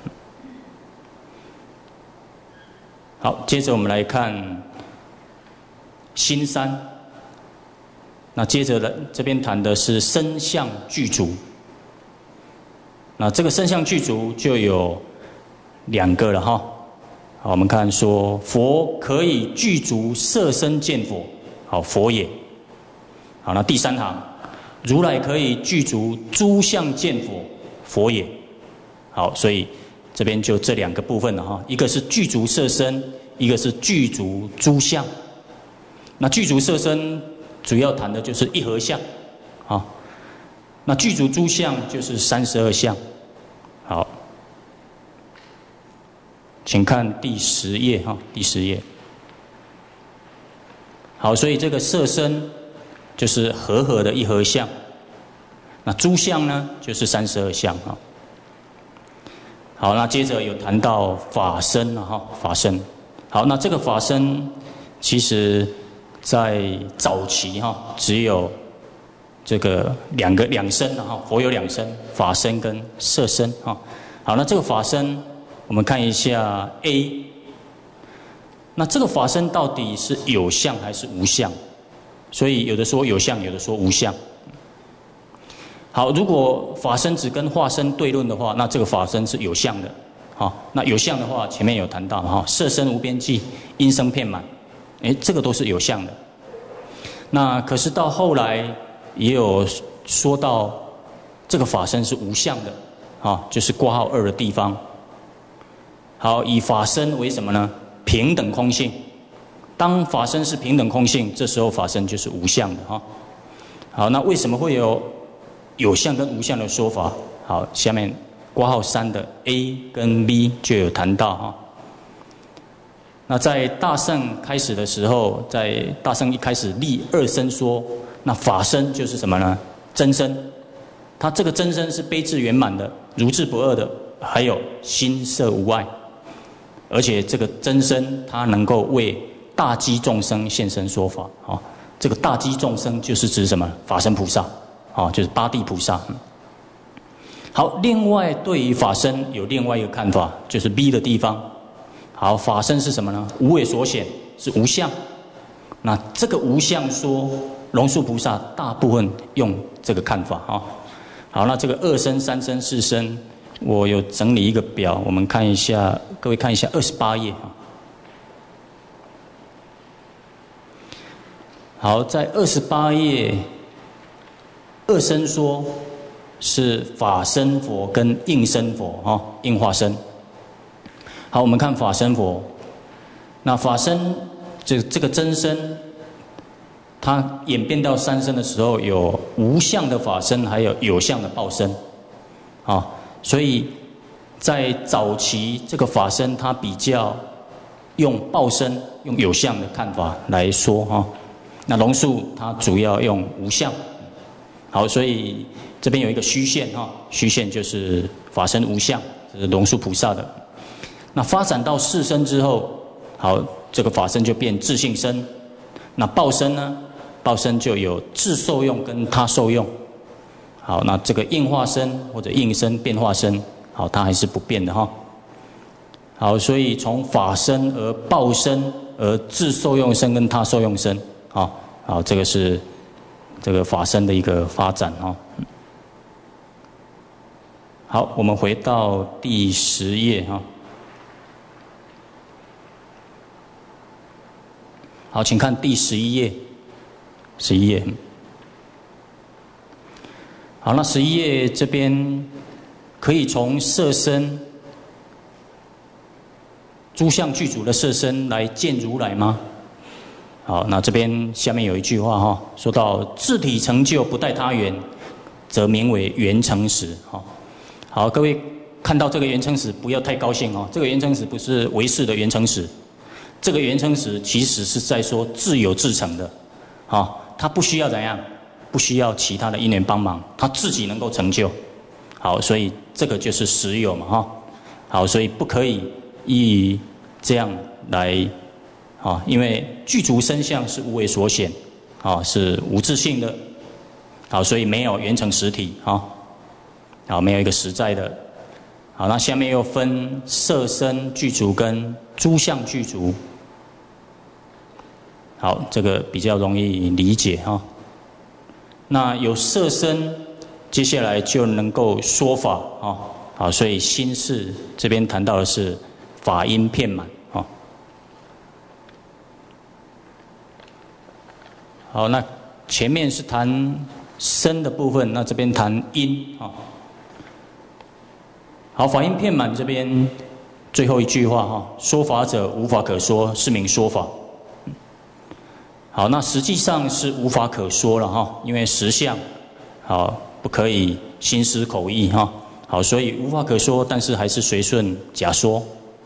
好，接着我们来看心三。那接着呢，这边谈的是身相具足。那这个身相具足就有两个了哈。好，我们看说佛可以具足色身见佛，好，佛也。好，那第三行，如来可以具足诸相见佛，佛也。好，所以这边就这两个部分了哈，一个是具足色身，一个是具足诸相。那具足色身主要谈的就是一合相，啊，那具足诸相就是三十二相。好，请看第十页哈，第十页。好，所以这个色身就是和合的一合相，那诸相呢就是三十二相哈。好，那接着有谈到法身了哈，法身。好，那这个法身其实在早期哈，只有这个两个两身哈，佛有两身，法身跟色身哈。好，那这个法身，我们看一下 A。那这个法身到底是有相还是无相？所以有的说有相，有的说无相。好，如果法身只跟化身对论的话，那这个法身是有相的。好，那有相的话，前面有谈到哈，色身无边际，音声遍满。哎，这个都是有相的。那可是到后来也有说到，这个法身是无相的，啊，就是括号二的地方。好，以法身为什么呢？平等空性。当法身是平等空性，这时候法身就是无相的哈。好，那为什么会有有相跟无相的说法？好，下面括号三的 A 跟 B 就有谈到哈。那在大乘开始的时候，在大乘一开始立二身说，那法身就是什么呢？真身，它这个真身是悲智圆满的，如智不二的，还有心色无碍，而且这个真身它能够为大机众生现身说法啊。这个大机众生就是指什么？法身菩萨啊，就是八地菩萨。好，另外对于法身有另外一个看法，就是 B 的地方。好，法身是什么呢？无为所显，是无相。那这个无相说，龙树菩萨大部分用这个看法啊。好，那这个二身、三身、四身，我有整理一个表，我们看一下，各位看一下二十八页啊。好，在二十八页，二身说是法身佛跟应身佛啊，应化身。好，我们看法身佛。那法身这这个真身，它演变到三身的时候，有无相的法身，还有有相的报身，啊，所以在早期这个法身，它比较用报身、用有相的看法来说哈。那龙树它主要用无相。好，所以这边有一个虚线哈，虚线就是法身无相，这是龙树菩萨的。那发展到四身之后，好，这个法身就变自性身。那报身呢？报身就有自受用跟他受用。好，那这个应化身或者应身、变化身，好，它还是不变的哈。好，所以从法身而报身而自受用身跟他受用身，好，好，这个是这个法身的一个发展哈。好，我们回到第十页哈。好，请看第十一页，十一页。好，那十一页这边可以从色身、诸相具足的色身来见如来吗？好，那这边下面有一句话哈，说到自体成就不待他缘，则名为圆成实。好，好，各位看到这个圆成实不要太高兴哦，这个圆成实不是唯识的圆成实。这个圆成实其实是在说自有自成的，啊，他不需要怎样，不需要其他的因缘帮忙，他自己能够成就。好，所以这个就是实有嘛，哈。好，所以不可以以这样来啊，因为具足身相是无为所显，啊，是无自性的，好，所以没有缘成实体，啊，好，没有一个实在的。好，那下面又分色身具足跟诸相具足。好，这个比较容易理解哈。那有色身，接下来就能够说法啊。好，所以心事这边谈到的是法音遍满啊。好，那前面是谈身的部分，那这边谈音啊。好，法音遍满这边最后一句话哈，说法者无法可说，是名说法。好，那实际上是无法可说了哈，因为实相好不可以心思口意哈。好，所以无法可说，但是还是随顺假说。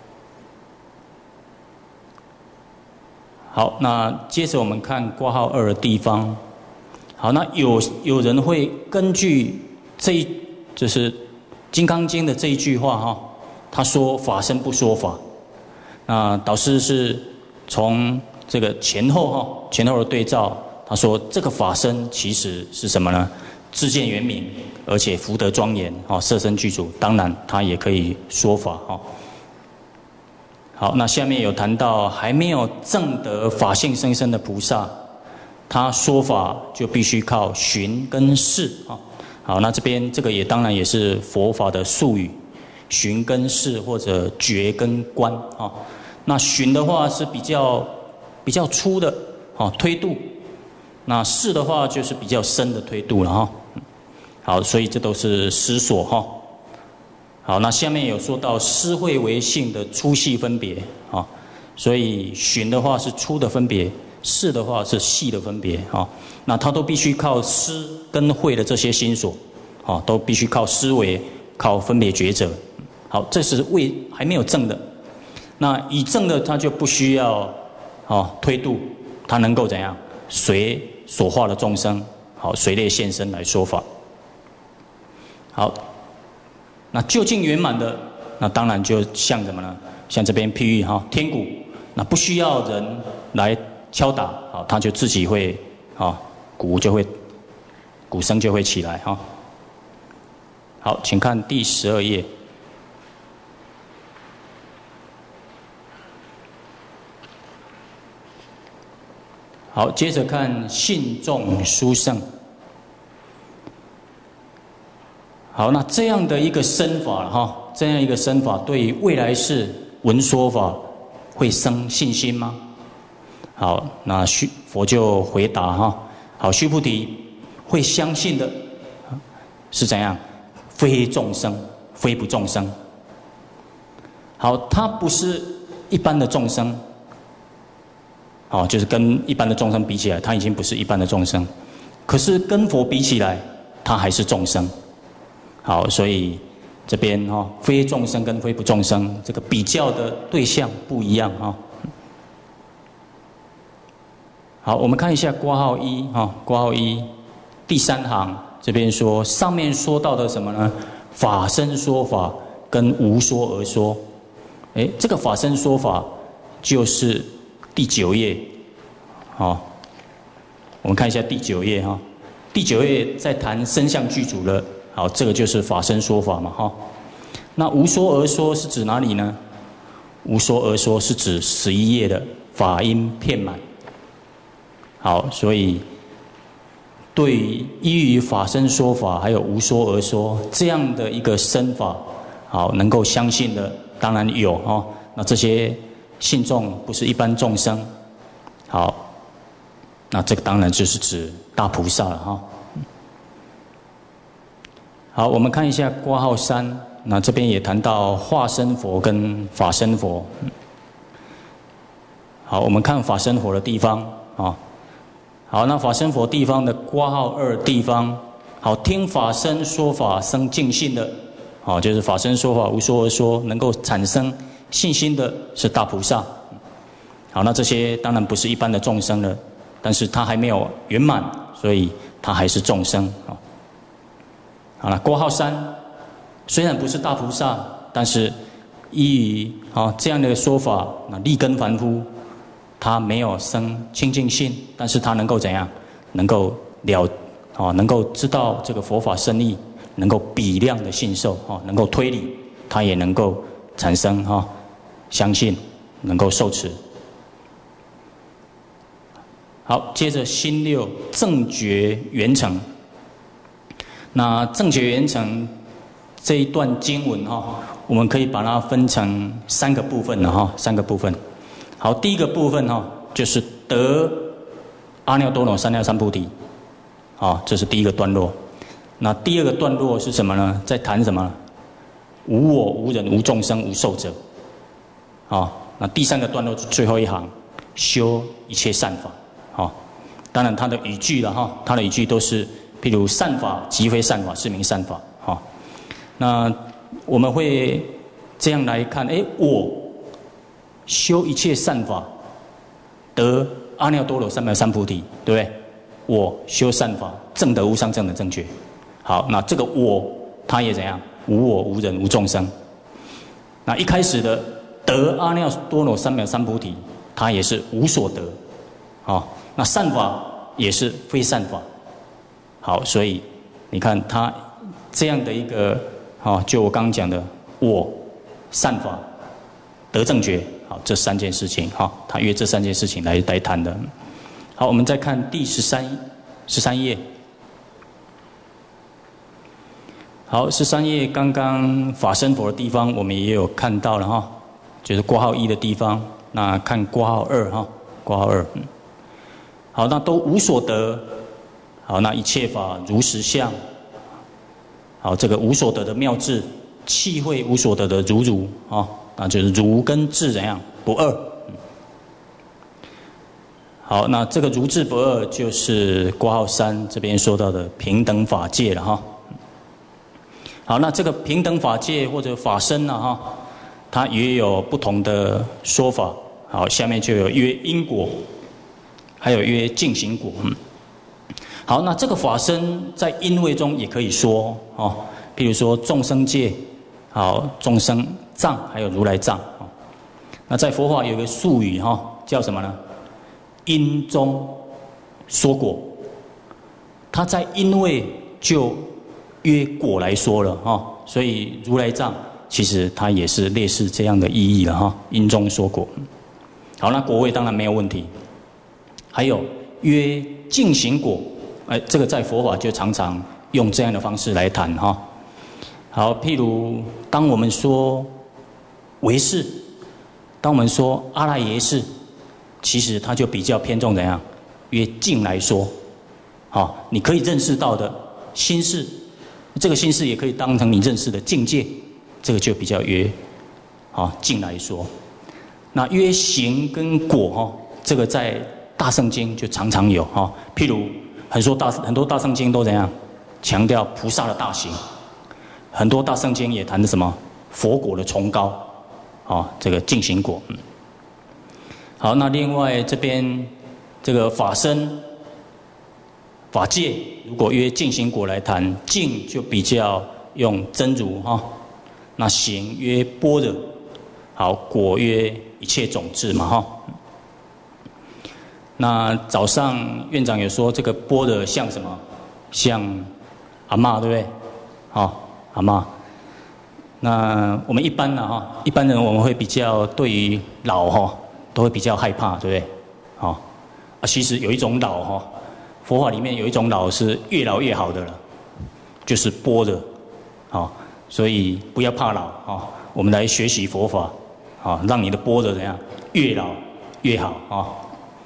好，那接着我们看括号二的地方。好，那有有人会根据这一就是《金刚经》的这一句话哈，他说法身不说法。那导师是从这个前后哈前后的对照，他说这个法身其实是什么呢？自见圆明，而且福德庄严，哦，色身具足，当然他也可以说法哈。好，那下面有谈到还没有证得法性生身的菩萨，他说法就必须靠寻跟视啊。好，那这边这个也当然也是佛法的术语，寻跟视或者觉跟观啊。那寻的话是比较比较粗的啊推度，那视的话就是比较深的推度了哈。好，所以这都是思索哈。好，那下面有说到思慧为性的粗细分别啊，所以寻的话是粗的分别，视的话是细的分别啊。那它都必须靠思跟慧的这些心所，啊，都必须靠思维，靠分别抉择。好，这是未还没有证的。那已证的，他就不需要啊推度，他能够怎样随所化的众生，好随类现身来说法。好，那究竟圆满的，那当然就像什么呢？像这边譬喻哈，天鼓，那不需要人来敲打，好，它就自己会啊，鼓就会，鼓声就会起来哈。好，请看第十二页。好，接着看信众殊胜。好，那这样的一个身法哈，这样一个身法，对于未来世闻说法会生信心吗？好，那须佛就回答哈，好，须菩提，会相信的是怎样？非众生，非不众生。好，他不是一般的众生，好，就是跟一般的众生比起来，他已经不是一般的众生，可是跟佛比起来，他还是众生。好，所以这边哈，非众生跟非不众生这个比较的对象不一样哈。好，我们看一下括号一哈，括号一第三行这边说，上面说到的什么呢？法身说法跟无说而说。哎，这个法身说法就是第九页，好，我们看一下第九页哈，第九页在谈身相具足了。好，这个就是法身说法嘛，哈。那无说而说是指哪里呢？无说而说是指十一页的法音遍满。好，所以对于依于法身说法还有无说而说这样的一个身法，好，能够相信的当然有哈。那这些信众不是一般众生，好，那这个当然就是指大菩萨了哈。好，我们看一下括号三，那这边也谈到化身佛跟法身佛。好，我们看法身佛的地方啊。好，那法身佛地方的括号二地方，好，听法身说法生净信的，好，就是法身说法无说而说，能够产生信心的是大菩萨。好，那这些当然不是一般的众生了，但是他还没有圆满，所以他还是众生啊。好了，括号三，虽然不是大菩萨，但是依于啊这样的说法，那立根凡夫， 他没有生清净心，但是他能够怎样？能够了，哦，能够知道这个佛法深意，能够比量的信受，哦，能够推理，他也能够产生哈、哦、相信，能够受持。好，接着心六正觉圆成。那正觉圆成这一段经文哈，我们可以把它分成三个部分了哈，三个部分。好，第一个部分哈，就是得阿耨多罗三藐三菩提，好，这是第一个段落。那第二个段落是什么呢？在谈什么？无我、无人、无众生、无寿者。好，那第三个段落最后一行，修一切善法。好，当然它的语句了哈，它的语句都是。譬如善法即非善法，是名善法。哈，那我们会这样来看：哎，我修一切善法，得阿耨多罗三藐三菩提，对不对？我修善法，证得无上正等正觉。好，那这个我，他也怎样？无我、无人、无众生。那一开始的得阿耨多罗三藐三菩提，他也是无所得。好，那善法也是非善法。好，所以你看他这样的一个，好，就我刚刚讲的，我善法得正觉，好，这三件事情，好，他约这三件事情来来谈的。好，我们再看第十三十三页。好，十三页刚刚法身佛的地方，我们也有看到了哈，就是括号一的地方。那看括号二哈，括号二，嗯，好，那都无所得。好，那一切法如实相。好，这个无所得的妙智，契会无所得的如如啊，那就是如跟智怎样不二。好，那这个如智不二就是括号三这边说到的平等法界了哈。好，那这个平等法界或者法身啊哈，它也有不同的说法。好，下面就有约因果，还有约境行果。嗯。好，那这个法身在因位中也可以说哦，譬如说众生界，好，众生藏，还有如来藏。哦，那在佛法有一个术语哈、哦，叫什么呢？因中说果。它在因位就约果来说了哈、哦，所以如来藏其实它也是类似这样的意义了哈、哦，因中说果。好，那果位当然没有问题。还有约境行果。哎，这个在佛法就常常用这样的方式来谈哈。好，譬如当我们说唯识，当我们说阿赖耶识，其实它就比较偏重怎样？约境来说。好，你可以认识到的心事，这个心事也可以当成你认识的境界，这个就比较约啊境来说。那约行跟果哈，这个在大圣经就常常有哈，譬如。很多大很多大圣经都怎样强调菩萨的大行，很多大圣经也谈的什么佛果的崇高，啊、哦，这个境行果。嗯，好，那另外这边这个法身、法界，如果约境行果来谈，境就比较用真如哈、哦，那行约般若，好，果约一切种智嘛哈。哦，那早上院长有说这个般若像什么？像阿嬷，对不对？好、哦，阿嬷。那我们一般呢，哈，一般人我们会比较对于老哈，都会比较害怕，对不对？好、哦，啊，其实有一种老哈，佛法里面有一种老是越老越好的了，就是般若。好、哦，所以不要怕老啊、哦，我们来学习佛法，啊、哦，让你的般若怎样越老越好啊。哦，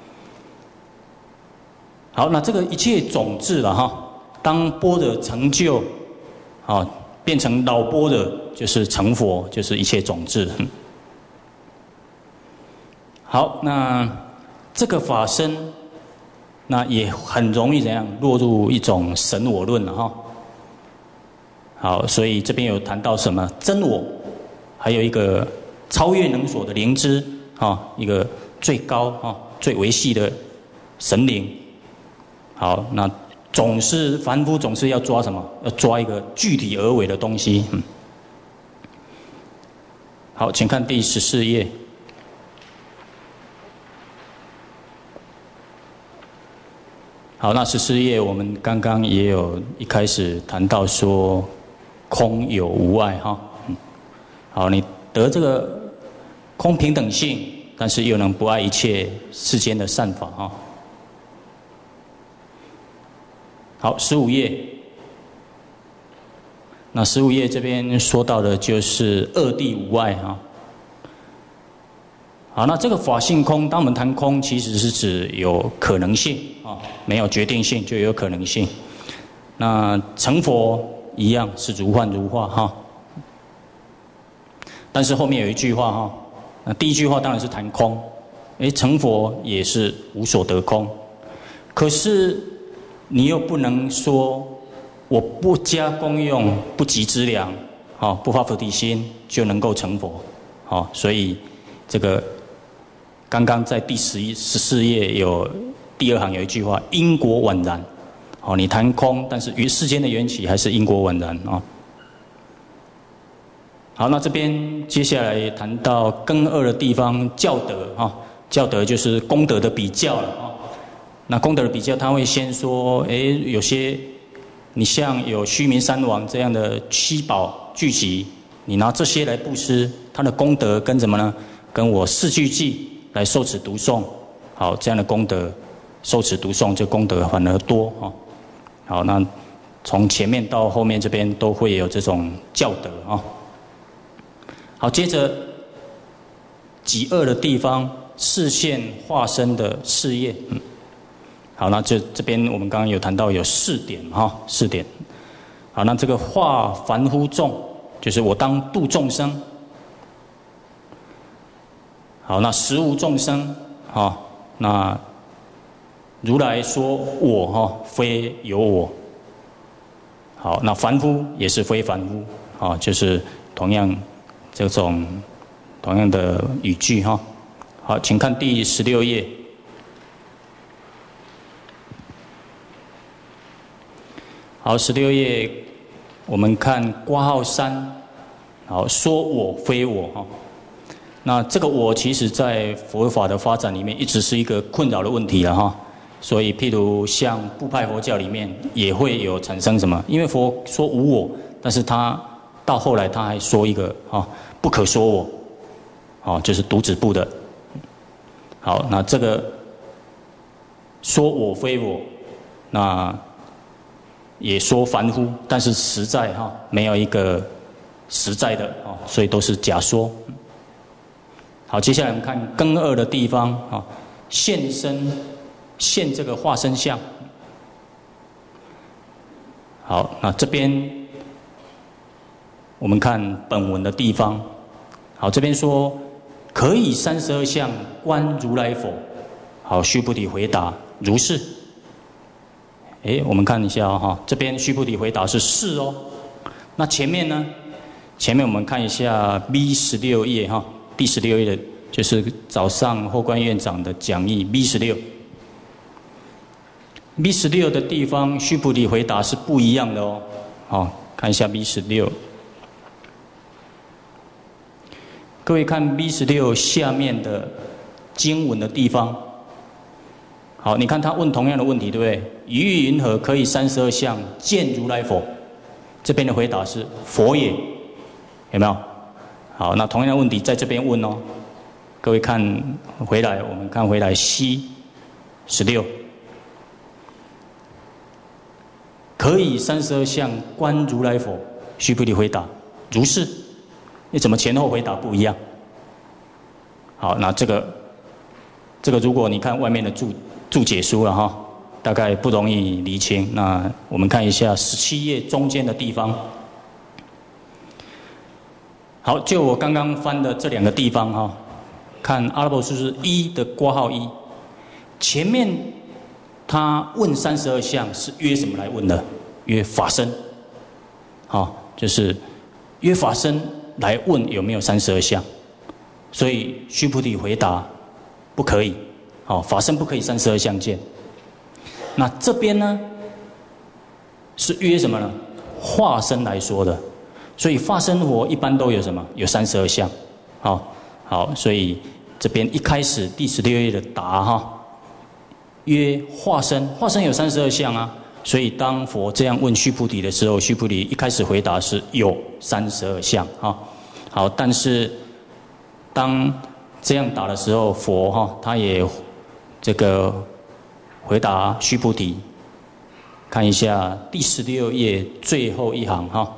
好，那这个一切种智了哈，当般若成就，啊，变成老般若，就是成佛，就是一切种智。好，那这个法身，那也很容易怎样落入一种神我论了哈。好，所以这边有谈到什么真我，还有一个超越能所的灵知，啊，一个最高啊最维系的神灵。好，那总是凡夫总是要抓什么？要抓一个具体而为的东西。嗯。好，请看第十四页。 好，那十四页我们刚刚也有一开始谈到说，空有无碍哈。嗯，好，你得这个空平等性，但是又能不爱一切世间的善法哈。好，十五页。那十五页这边说到的就是二谛无碍哈。好，那这个法性空，当我们谈空，其实是指有可能性啊，没有决定性就有可能性。那成佛一样是如幻如化哈。但是后面有一句话哈，那第一句话当然是谈空，哎，成佛也是无所得空，可是你又不能说我不加功用，不集资粮，啊，不发菩提心就能够成佛，啊，所以这个。刚刚在第十一十四页有第二行有一句话，因果宛然。好，你谈空，但是于世间的缘起还是因果宛然啊。好，那这边接下来谈到根二的地方，教德啊，教德就是功德的比较了啊。那功德的比较，他会先说，哎，有些你像有须弥山王这样的七宝聚集，你拿这些来布施，它的功德跟什么呢？跟我四句偈。来受持读诵，好，这样的功德，受持读诵这功德反而多哈。好，那从前面到后面这边都会有这种教德啊。好，接着己二的地方，示现化身的事业。嗯，好，那这这边我们刚刚有谈到有四点哈，四点。好，那这个化凡夫众，就是我当度众生。好，那实无众生，啊，那如来说我哈，非有我。好，那凡夫也是非凡夫，啊，就是同样这种同样的语句哈。好，请看第十六页。好，十六页我们看括号三，好，说我非我哈。那这个我其实在佛法的发展里面一直是一个困扰的问题了哈，所以譬如像部派佛教里面也会有产生什么？因为佛说无我，但是他到后来他还说一个啊，不可说我，哦，就是独子部的。好，那这个说我非我，那也说凡夫，但是实在哈没有一个实在的啊，所以都是假说。好，接下来我们看根二的地方啊，现身现这个化身相。好，那这边我们看本文的地方。好，这边说可以三十二相观如来否？好，须菩提回答如是。哎，我们看一下哈、哦，这边须菩提回答是是哦。那前面呢？前面我们看一下 B 十六页哈。第十六页的就是早上后观院长的讲义 B 十六 B 十六的地方须菩提回答是不一样的哦。好，看一下 B 十六，各位看 B 十六下面的经文的地方。好，你看他问同样的问题，对不对？于意云何可以三十二相见如来否？这边的回答是佛也，有没有？好，那同样的问题在这边问哦，各位看回来，我们看回来 C 十六，可以三十二相观如来否？须菩提回答如是。你怎么前后回答不一样？好，那这个这个如果你看外面的注注解书了哈，大概不容易厘清。那我们看一下十七页中间的地方。好，就我刚刚翻的这两个地方哈，看阿拉伯数字一的括号一，前面他问三十二相是约什么来问的？约法身，好，就是约法身来问有没有三十二相，所以须菩提回答不可以，好，法身不可以三十二相见。那这边呢是约什么呢？化身来说的。所以化身佛一般都有什么？有三十二相，好，好，所以这边一开始第十六页的答哈， 曰化身，化身有三十二相啊。所以当佛这样问须菩提的时候，须菩提一开始回答是有三十二相啊。好，但是当这样答的时候，佛哈他也这个回答须菩提，看一下第十六页最后一行哈。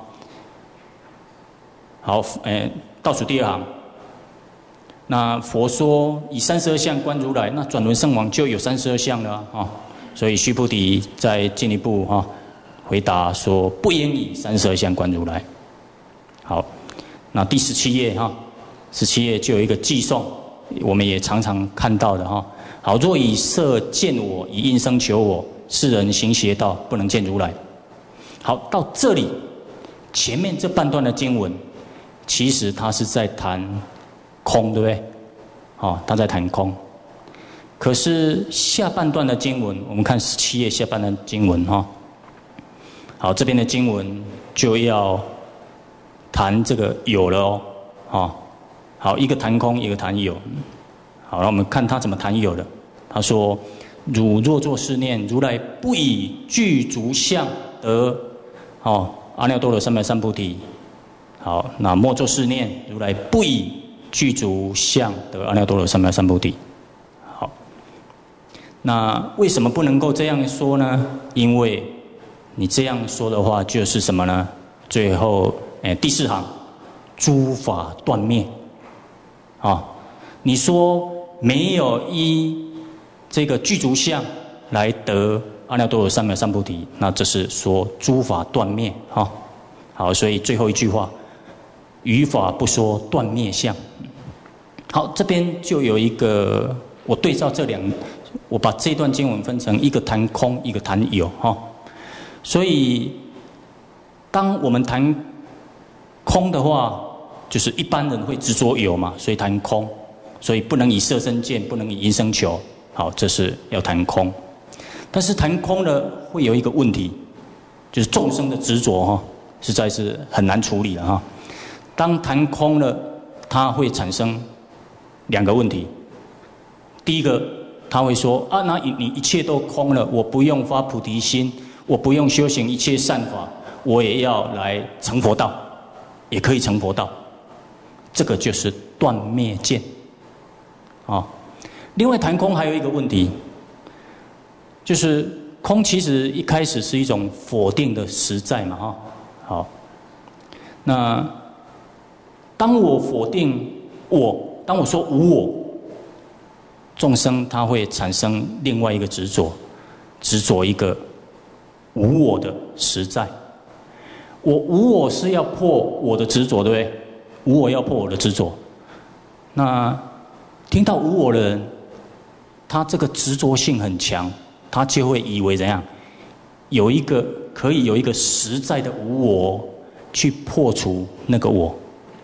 好，诶，倒数第二行。那佛说以三十二相观如来，那转轮圣王就有三十二相了啊。所以须菩提再进一步哈回答说不应以三十二相观如来。好，那第十七页哈，十七页就有一个偈颂，我们也常常看到的哈。好，若以色见我，以音声求我，世人行邪道，不能见如来。好，到这里前面这半段的经文，其实他是在谈空，对不对？哦，他在谈空。可是下半段的经文，我们看十七页下半段经文哈。好，这边的经文就要谈这个有了哦，哈。好，一个谈空，一个谈有。好，那我们看他怎么谈有的。他说：“汝若作是念，如来不以具足相得哦阿耨多罗三藐三菩提。好，那莫作是念，如来不以具足相得阿耨多罗三藐三菩提。”好，那为什么不能够这样说呢？因为你这样说的话，就是什么呢？最后，哎，第四行，诸法断灭。啊，你说没有依这个具足相来得阿耨多罗三藐三菩提，那这是说诸法断灭啊。好，所以最后一句话，于法不说断灭相。好，这边就有一个，我对照这两，我把这段经文分成一个谈空，一个谈有哈。所以，当我们谈空的话，就是一般人会执着有嘛，所以谈空，所以不能以色身见，不能以音声求。好，这是要谈空。但是谈空呢，会有一个问题，就是众生的执着哈，实在是很难处理了哈。当谈空了，它会产生两个问题。第一个，他会说啊，那你一切都空了，我不用发菩提心，我不用修行一切善法，我也要来成佛道，也可以成佛道。这个就是断灭见啊。哦，另外谈空还有一个问题，就是空其实一开始是一种否定的实在嘛哈。好，那当我否定我，当我说无我，众生他会产生另外一个执着，执着一个无我的实在。我无我是要破我的执着，对不对？无我要破我的执着。那听到无我的人，他这个执着性很强，他就会以为怎样？有一个可以有一个实在的无我去破除那个我，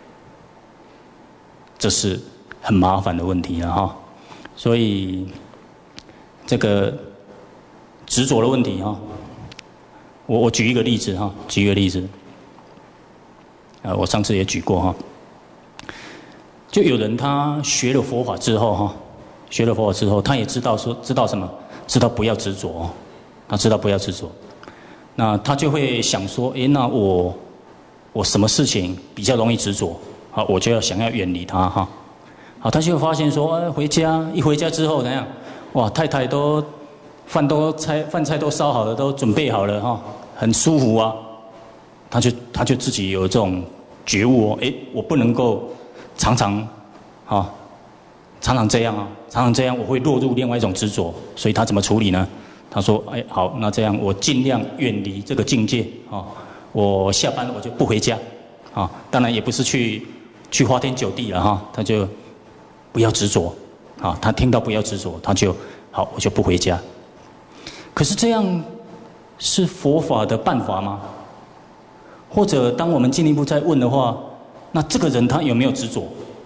这是很麻烦的问题了哈。所以这个执着的问题哈，我我举一个例子哈，举一个例子。呃，我上次也举过哈，就有人他学了佛法之后哈，学了佛法之后，他也知道说知道什么，知道不要执着，他知道不要执着，那他就会想说，诶，那我我什么事情比较容易执着？好，我就要想要远离它哈。好，他就会发现说，哎，回家一回家之后怎样？哇，太太都饭都菜饭菜都烧好了，都准备好了哈，很舒服啊。他就他就自己有这种觉悟哦，哎，我不能够常常啊常常这样啊，常常这样我会落入另外一种执着，所以他怎么处理呢？他说，哎，好，那这样我尽量远离这个境界啊，我下班我就不回家啊，当然也不是去去花天酒地了哈，他就不要执着啊，他听到不要执着，他就好，我就不回家。可是这样是佛法的办法吗？或者当我们进一步再问的话，那这个人他有没有执着？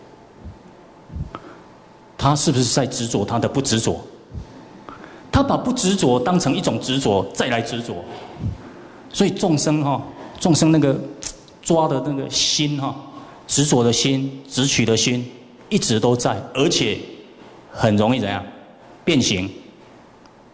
他是不是在执着他的不执着？他把不执着当成一种执着，再来执着。所以众生哈，众生那个抓的那个心哈，执着的心、执取的心，一直都在，而且很容易怎样变形？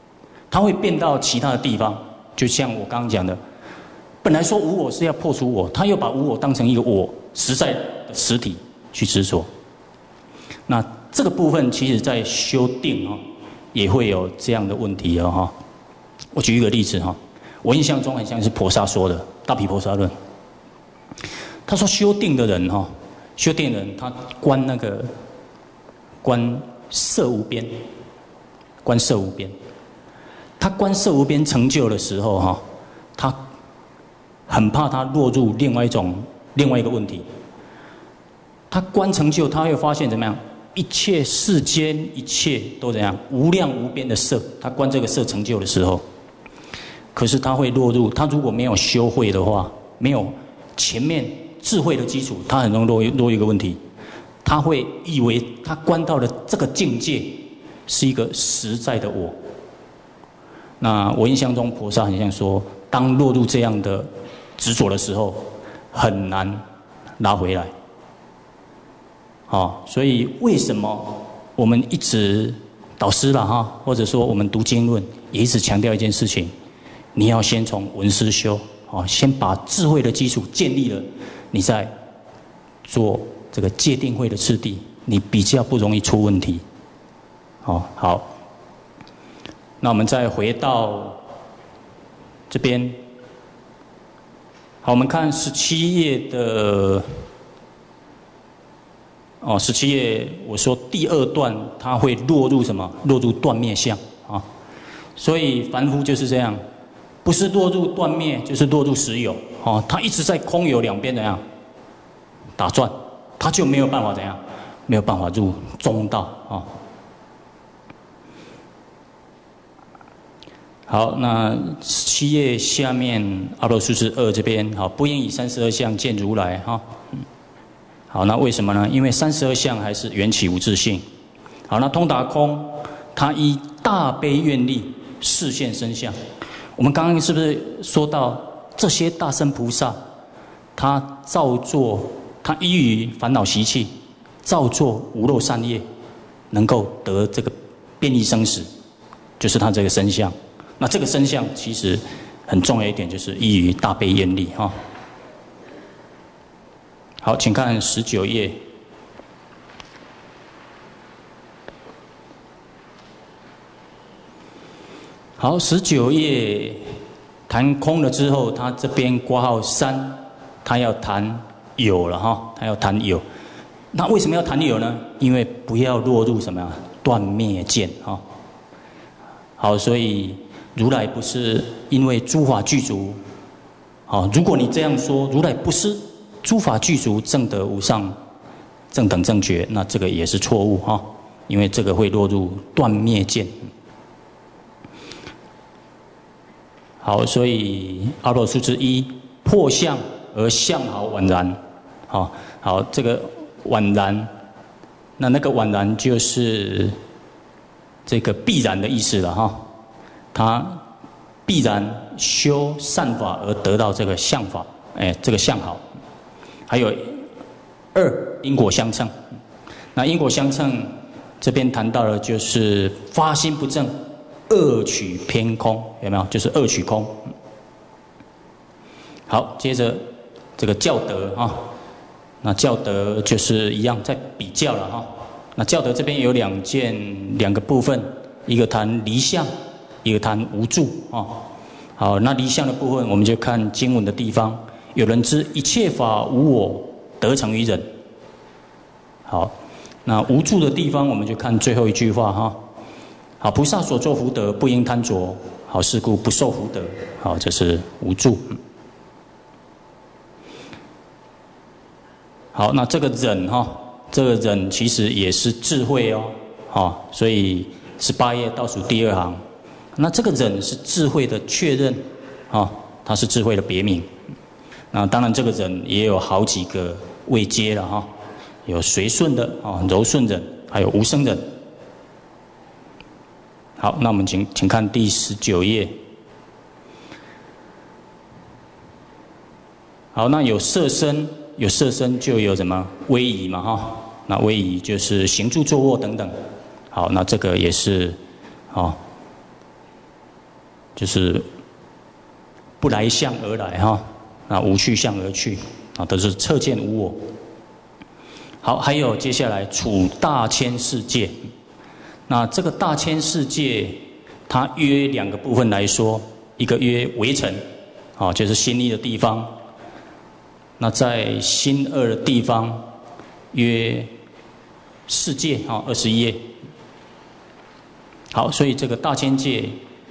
它会变到其他的地方，就像我刚刚讲的，本来说无我是要破除我，他又把无我当成一个我实在的实体去执着。那这个部分其实在修定啊、哦，也会有这样的问题哦哈。我举一个例子哈，我印象中很像是婆萨说的《大毗婆萨论》，他说修定的人哈，修定的人他观那个观色无边，观色无边，他观色无边成就的时候哈，他很怕他落入另外一种另外一个问题。他观成就，他会发现怎么样？一切世间一切都怎样？无量无边的色。他观这个色成就的时候，可是他会落入，他如果没有修慧的话，没有前面智慧的基础，他很容易落落一个问题，他会以为他观到的这个境界是一个实在的我。那我印象中菩萨很像说，当落入这样的执着的时候，很难拉回来。好，所以为什么我们一直导师了哈，或者说我们读经论也一直强调一件事情，你要先从闻思修，好，先把智慧的基础建立了，你再做这个戒定慧的次第，你比较不容易出问题。好，好，那我们再回到这边，好，我们看十七页的。哦，十七页我说第二段它会落入什么？落入断灭相啊，所以凡夫就是这样，不是落入断灭，就是落入实有啊。他一直在空有两边怎样打转，他就没有办法怎样，没有办法入中道啊。好，那十七页下面阿罗数字二这边，好，不应以三十二相见如来哈。好，那为什么呢？因为三十二相还是缘起无自性。好，那通达空，它依大悲愿力示现身相。我们刚刚是不是说到这些大乘菩萨，他造作，他依于烦恼习气，造作无漏善业，能够得这个变异生死，就是他这个身相。那这个身相其实很重要一点，就是依于大悲愿力哈。好，请看十九页。好，十九页谈空了之后，他这边括号三，他要谈有了哈，他要谈有。那为什么要谈有呢？因为不要落入什么呀？断灭见哈。好，所以如来不是因为诸法具足。好，如果你这样说，如来不是诸法具足，正得无上正等正觉，那这个也是错误哈，因为这个会落入断灭见。好，所以阿罗数之一破相而相好宛然，好，好，这个宛然，那那个宛然就是这个必然的意思了哈，他必然修善法而得到这个相法，哎，这个相好。还有二因果相称，那因果相称这边谈到的就是发心不正，恶取偏空，有没有？就是恶取空。好，接着这个教德啊，那教德就是一样在比较了哈。那教德这边有两件两个部分，一个谈离相，一个谈无住啊。好，那离相的部分我们就看经文的地方。有人知一切法无我，得成于人。好，那无住的地方，我们就看最后一句话哈。好，菩萨所作福德，不应贪着。好，是故不受福德。好，这是无住。好，那这个忍哈，这个忍其实也是智慧哦。好，所以十八页倒数第二行，那这个忍是智慧的确认，啊，它是智慧的别名。那当然，这个忍也有好几个位阶了哈，有随顺的啊，柔顺忍，还有无生忍。好，那我们请请看第十九页。好，那有色身，有色身就有什么威仪嘛哈？那威仪就是行住坐卧等等。好，那这个也是，哦， 就是不来相而来哈，啊无去相而去啊，都是彻见无我。好，还有接下来处大千世界，那这个大千世界，它约两个部分来说，一个约微尘，啊就是心一的地方，那在心二的地方约世界啊二十一页。好，所以这个大千界、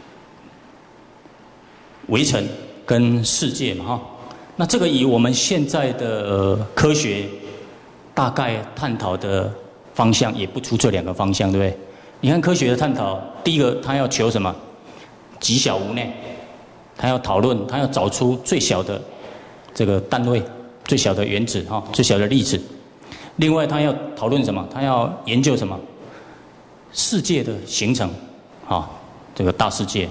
微尘跟世界嘛哈，那这个以我们现在的科学大概探讨的方向也不出这两个方向，对不对？你看科学的探讨，第一个他要求什么？极小无内，他要讨论，他要找出最小的这个单位、最小的原子哈、最小的粒子。另外，他要讨论什么？他要研究什么？世界的形成，啊，这个大世界。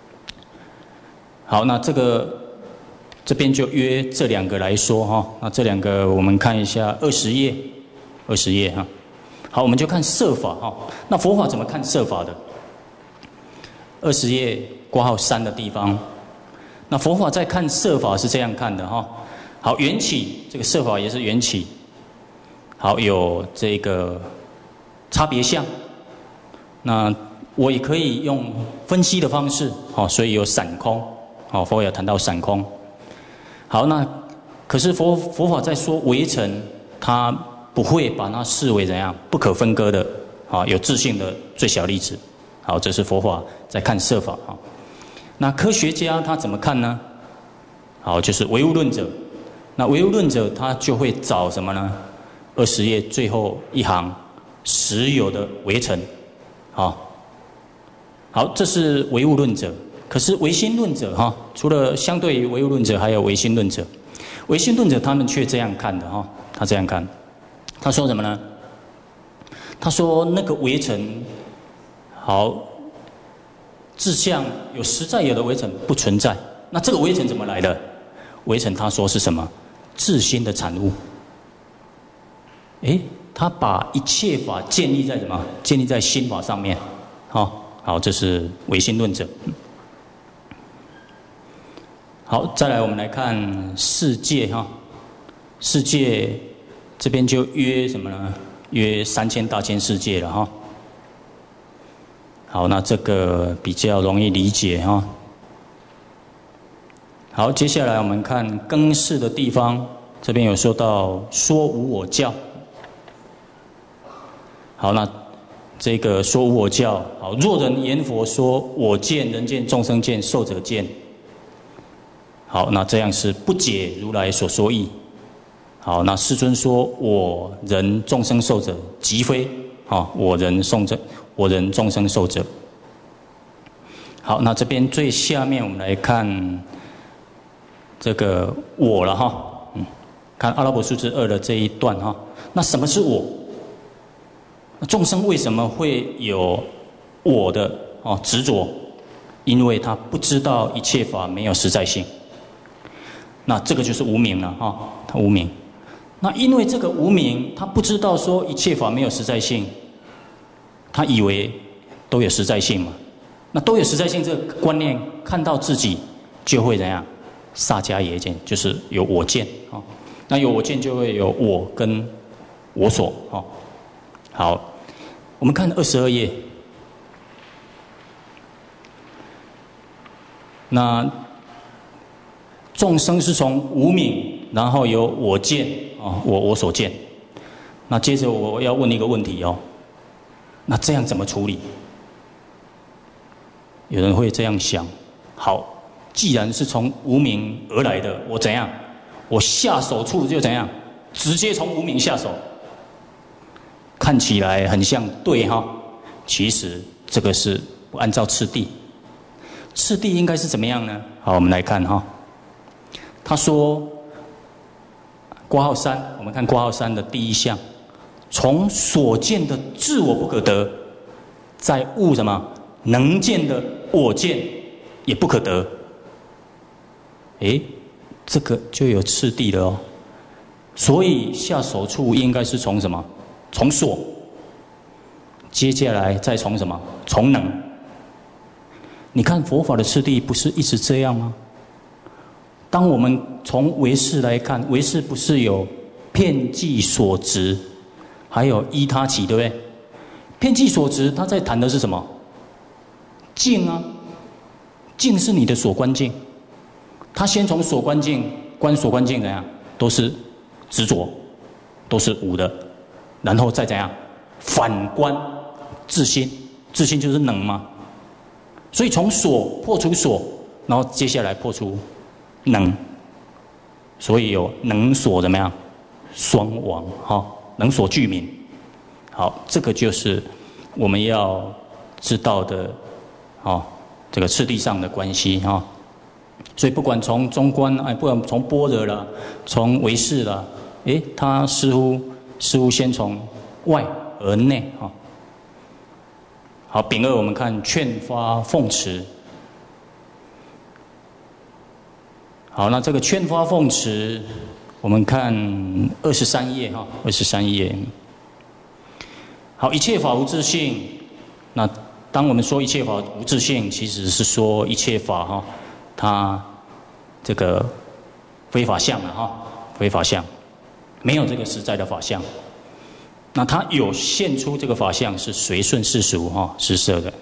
好，那这个这边就约这两个来说哈。那这两个我们看一下二十页，二十页哈。好，我们就看色法哈。那佛法怎么看色法的？二十页括号三的地方，那佛法在看色法是这样看的哈。好，缘起这个色法也是缘起。好，有这个差别相。那我也可以用分析的方式，好，所以有散空，好，佛有谈到散空。好，那可是佛佛法在说微尘，它不会把它视为怎样不可分割的，啊，有自性的最小粒子。好，这是佛法在看色法啊。那科学家他怎么看呢？好，就是唯物论者。那唯物论者他就会找什么呢？二十页最后一行，实有的微尘。好，好，这是唯物论者。可是唯心论者哈，除了相对于唯物论者，还有唯心论者。唯心论者他们却这样看的哈，他这样看，他说什么呢？他说那个微尘，好，自相有实在有的微尘不存在。那这个微尘怎么来的？微尘他说是什么？自心的产物。诶，他把一切法建立在什么？建立在心法上面。好，好，这是唯心论者。好，再来我们来看世界哈，世界这边就约什么呢？约三千大千世界了哈。好，那这个比较容易理解哈。好，接下来我们看更世的地方，这边有说到说无我教。好，那这个说无我教，好，若人言佛说我见、人见、众生见、寿者见。好，那这样是不解如来所说义。好，那世尊说我人众生寿者，即非啊，我人众者，我人众生寿者。好，那这边最下面我们来看这个我了哈，嗯，看阿拉伯数字二的这一段哈。那什么是我？众生为什么会有我的哦执着？因为他不知道一切法没有实在性。那这个就是无明了哈，他无明。那因为这个无明，他不知道说一切法没有实在性，他以为都有实在性嘛。那都有实在性这个观念，看到自己就会怎样？萨迦耶见，就是有我见啊。那有我见就会有我跟我所啊。好，我们看二十二页。那众生是从无明，然后有我见啊，我我所见。那接着我要问一个问题哦，那这样怎么处理？有人会这样想：好，既然是从无明而来的，我怎样？我下手处就怎样？直接从无明下手。看起来很像对哈，其实这个是不按照次第。次第应该是怎么样呢？好，我们来看哈。他说，括号三，我们看括号三的第一项，从所见的自我不可得，在悟什么能见的我见也不可得。诶，这个就有次第了哦。所以下手处应该是从什么？从所，接下来再从什么？从能。 你看佛法的次第不是一直这样吗？当我们从唯识来看，唯识不是有遍计所执，还有依他起，对不对？遍计所执，他在谈的是什么？境啊，境是你的所观境。他先从所观境观所观境怎样，都是执着，都是无的，然后再怎样反观自心，自心就是能嘛。所以从所破除所，然后接下来破除能，所以有能所怎么样双亡哈，能所俱泯。好，这个就是我们要知道的，哦，这个次第上的关系哈。所以不管从中观，哎，不管从般若啦，从唯识啦，哎，它似乎似乎先从外而内哈。好，丙二我们看劝发奉持。好，那这个劝发奉持，我们看二十三页哈，二十三页。好，一切法无自性。那当我们说一切法无自性，其实是说一切法哈，它这个非法相了哈，非法相，没有这个实在的法相。那它有现出这个法相是随顺世俗哈，施设的。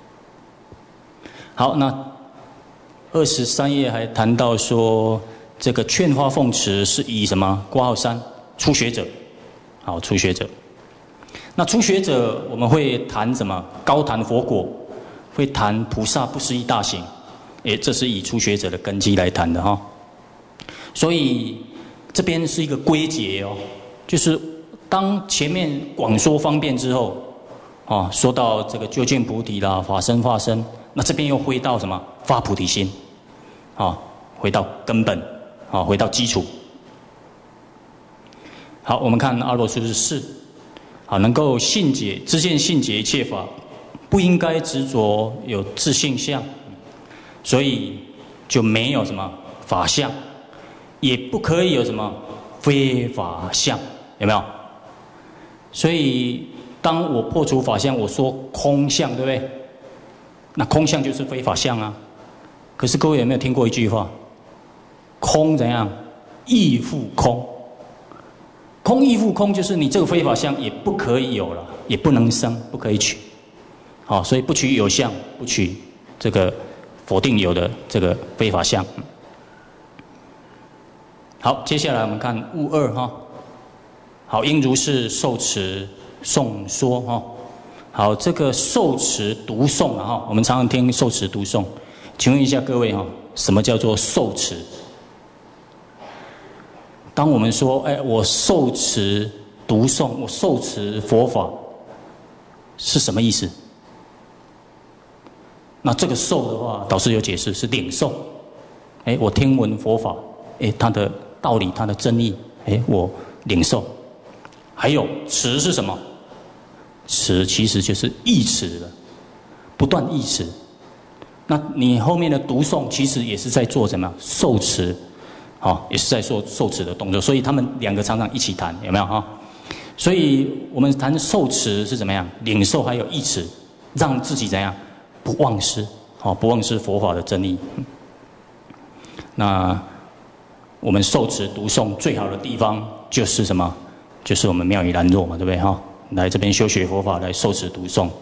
好，那二十三页还谈到说，这个劝发奉持是以什么？括号三初学者，好，初学者。那初学者我们会谈什么？高谈佛果，会谈菩萨不思议大行，诶，这是以初学者的根基来谈的哈。所以这边是一个归结哦，就是当前面广说方便之后，啊，说到这个究竟菩提啦、法身化身，那这边又回到什么？发菩提心，啊，回到根本，啊，回到基础。好，我们看阿罗书是四。好，能够信解知见信解一切法，不应该执着有自性相，所以就没有什么法相，也不可以有什么非法相，有没有？所以当我破除法相，我说空相，对不对？那空相就是非法相啊。可是各位有没有听过一句话？空怎样？亦复空。空亦复空，就是你这个非法相也不可以有了，也不能生，不可以取。好，所以不取有相，不取这个否定有的这个非法相。好，接下来我们看物二哈。好，应如是受持诵说哈。好，这个受持读诵啊哈，我们常常听受持读诵，请问一下各位哈，什么叫做受持？当我们说，哎，我受持读诵，我受持佛法，是什么意思？那这个受的话，导师有解释是领受。哎，我听闻佛法，哎，它的道理，它的真义，哎，我领受。还有持是什么？持其实就是忆持了，不断忆持。那你后面的读诵，其实也是在做什么？受持。好、哦，也是在做受持的动作，所以他们两个常常一起谈，有没有哈、哦？所以我们谈受持是怎么样？领受还有忆持，让自己怎样不忘失，好、哦，不忘失佛法的真理。那我们受持读诵最好的地方就是什么？就是我们妙语兰若嘛，对不对哈、哦？来这边修学佛法，来受持读诵。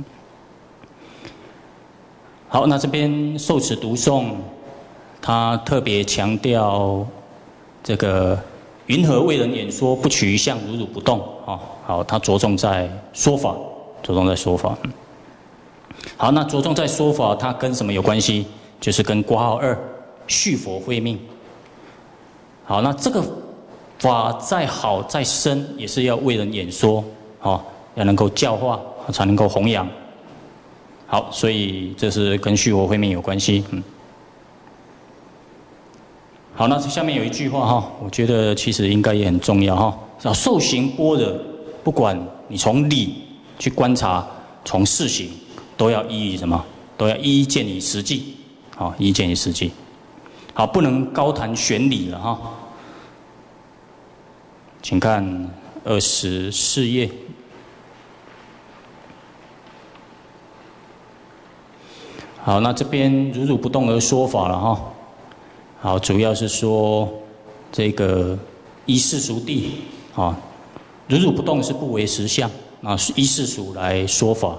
好，那这边受持读诵。他特别强调这个云何为人演说，不取一相，如如不动啊。好，他着重在说法，着重在说法。好，那着重在说法，它跟什么有关系？就是跟括号二续佛慧命。好，那这个法再好再深，也是要为人演说，哦，要能够教化，才能够弘扬。好，所以这是跟续佛慧命有关系。嗯。好，那下面有一句话哈，我觉得其实应该也很重要哈。叫受行般若，不管你从理去观察，从事行，都要依于什么？都要依见于实际，好，依见于实际。好，不能高谈玄理了哈。请看二十四页。 好，那这边如如不动而说法了哈。好，主要是说这个依世俗谛啊，如如不动是不为实相啊，依世俗来说法。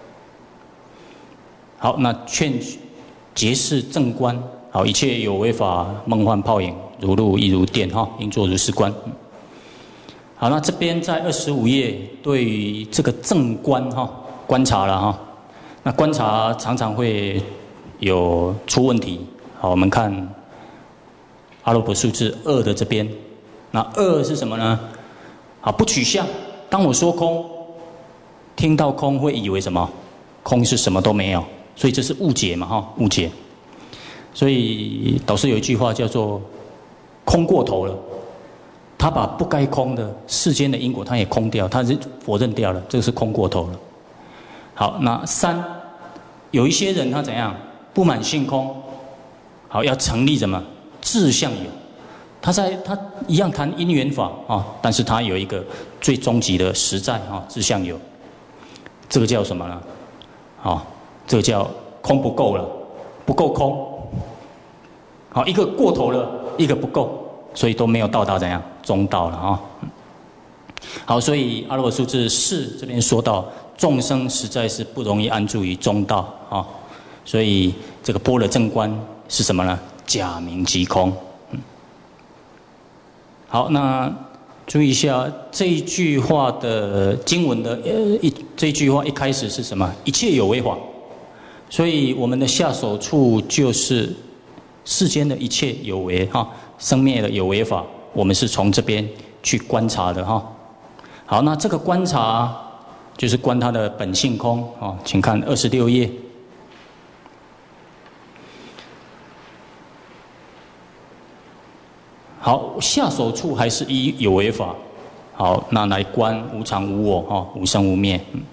好，那劝结事正观，好，一切有为法，梦幻泡影，如露亦如电哈，应作如是观。好，那这边在二十五页对于这个正观哈观察了哈，那观察常常会有出问题。好，我们看阿罗婆数字二的这边，那二是什么呢？好，不取相。当我说空，听到空会以为什么？空是什么都没有，所以这是误解嘛哈，误解。所以导师有一句话叫做“空过头了”。他把不该空的世间的因果，他也空掉，他是否认掉了，这个是空过头了。好，那三，有一些人他怎样不满性空，好要成立什么自相有，他在他一样谈因缘法啊，但是他有一个最终极的实在啊，自相有，这个叫什么呢？啊，这个叫空不够了，不够空。好，一个过头了，一个不够。所以都没有到达怎样中道了啊。好，所以阿罗陀数字四这边说到，众生实在是不容易安住于中道啊。所以这个般若正观是什么呢？假名即空。好，那注意一下这一句话的经文的呃一这一句话一开始是什么？一切有为法。所以我们的下手处就是世间的一切有为哈。生灭的有为法，我们是从这边去观察的哈。好，那这个观察就是观它的本性空啊，请看二十六页。好，下手处还是依有为法。好，那来观无常无我哈，无生无灭。嗯、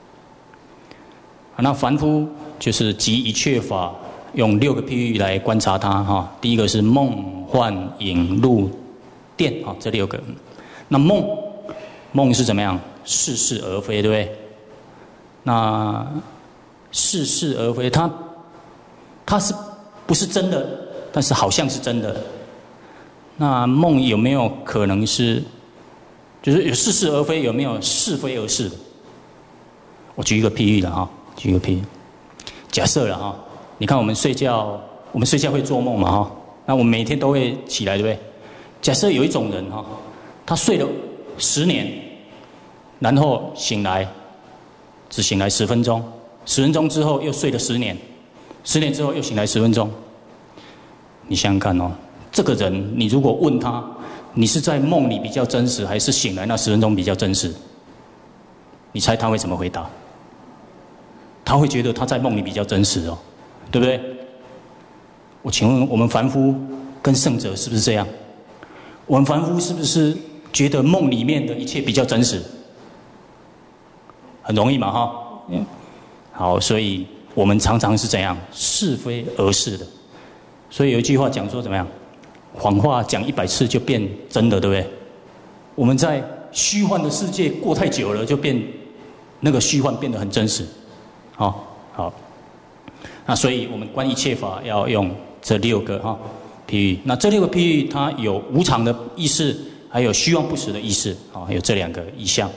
那凡夫就是集一切法。用六个譬喻来观察它哈，第一个是梦、幻、影、露、电啊，这六个。那梦，梦是怎么样？似是而非，对不对？那似是而非，它它是不是真的？但是好像是真的。那梦有没有可能是，就是有似是而非，有没有是非而是的？我举一个譬喻了哈，举一个譬喻，假设了哈。你看我们睡觉，我们睡觉会做梦嘛哈？那我们每天都会起来，对不对？假设有一种人哈，他睡了十年，然后醒来，只醒来十分钟，十分钟之后又睡了十年，十年之后又醒来十分钟。你想想看哦，这个人你如果问他，你是在梦里比较真实，还是醒来那十分钟比较真实？你猜他会怎么回答？他会觉得他在梦里比较真实哦。对不对？我请问我们凡夫跟圣者是不是这样？我们凡夫是不是觉得梦里面的一切比较真实？很容易嘛哈。嗯。好，所以我们常常是怎样是非而是的。所以有一句话讲说怎么样？谎话讲一百次就变真的，对不对？我们在虚幻的世界过太久了，就变那个虚幻变得很真实。好，好。那所以我们观一切法要用这六个哈譬喻。那这六个譬喻它有无常的意识，还有虚妄不实的意识啊，有这两个意象。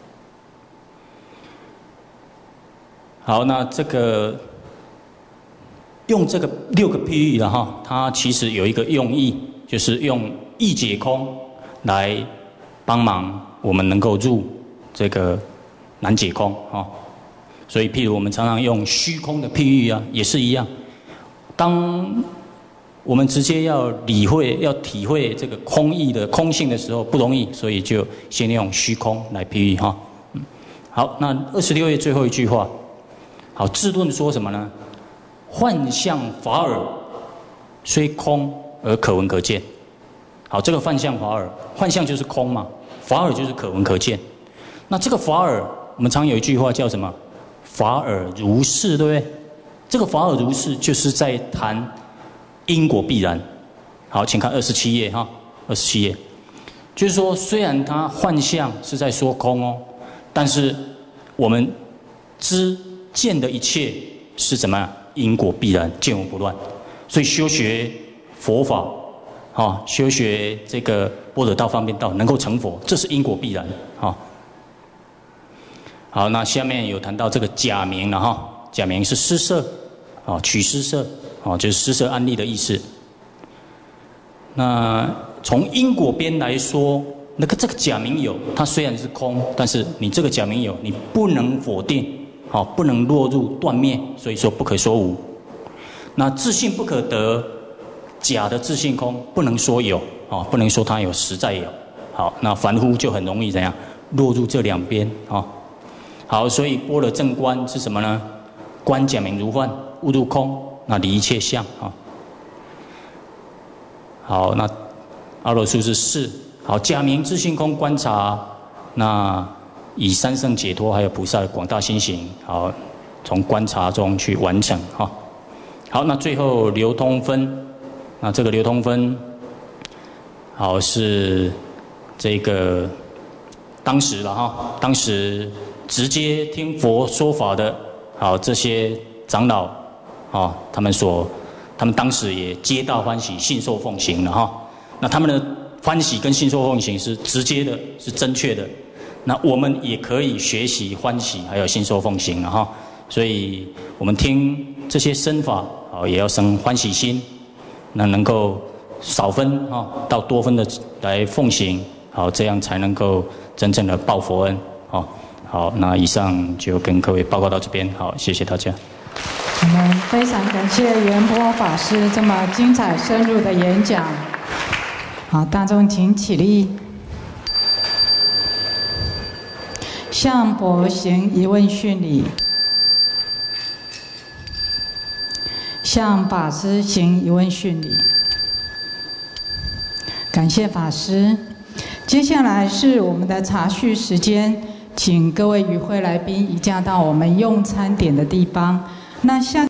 好，那这个用这个六个譬喻的哈，它其实有一个用意，就是用意解空来帮忙我们能够入这个难解空啊。所以，譬如我们常常用虚空的譬喻啊，也是一样。当我们直接要理会、要体会这个空义的空性的时候，不容易，所以就先用虚空来譬喻哈。嗯，好，那二十六页最后一句话，好，智论说什么呢？幻象法尔，虽空而可闻可见。好，这个幻象法尔，幻象就是空嘛，法尔就是可闻可见。那这个法尔，我们常有一句话叫什么？法尔如是，对不对？这个法尔如是就是在谈因果必然。好，请看二十七页哈，二十七页，就是说，虽然它幻象是在说空哦，但是我们知见的一切是怎么样？ 因果必然，见无不乱。所以修学佛法，啊、哦，修学这个般若道方便道，能够成佛，这是因果必然，啊、哦。好，那下面有谈到这个假名了哈，假名是施设，啊，取施设，啊，就是施设安立的意思。那从因果边来说，那个这个假名有，它虽然是空，但是你这个假名有，你不能否定，好，不能落入断灭，所以说不可说无。那自信不可得，假的自信空不能说有，啊，不能说它有，实在有。好，那凡夫就很容易怎样落入这两边啊。好，所以般若正观是什么呢？观假名如幻，悟入空，那离一切相啊。好，那阿罗数是四。好，假名自性空观察，那以三圣解脱还有菩萨的广大心行，好，从观察中去完成哈。好，那最后流通分，那这个流通分，好是这个当时了哈，当时。直接听佛说法的，好这些长老，啊，他们所，他们当时也皆大欢喜，信受奉行了哈。那他们的欢喜跟信受奉行是直接的，是正确的。那我们也可以学习欢喜，还有信受奉行了哈。所以我们听这些僧法，好也要生欢喜心，那能够少分哈，到多分的来奉行，好这样才能够真正的报佛恩，好。好，那以上就跟各位报告到这边。好，谢谢大家。 我们非常感谢圆波法师这么精彩深入的演讲。好，大众请起立，向佛行一问讯礼，向法师行一问讯礼。感谢法师。接下来是我们的茶叙时间。请各位与会来宾移驾到我们用餐点的地方。那下个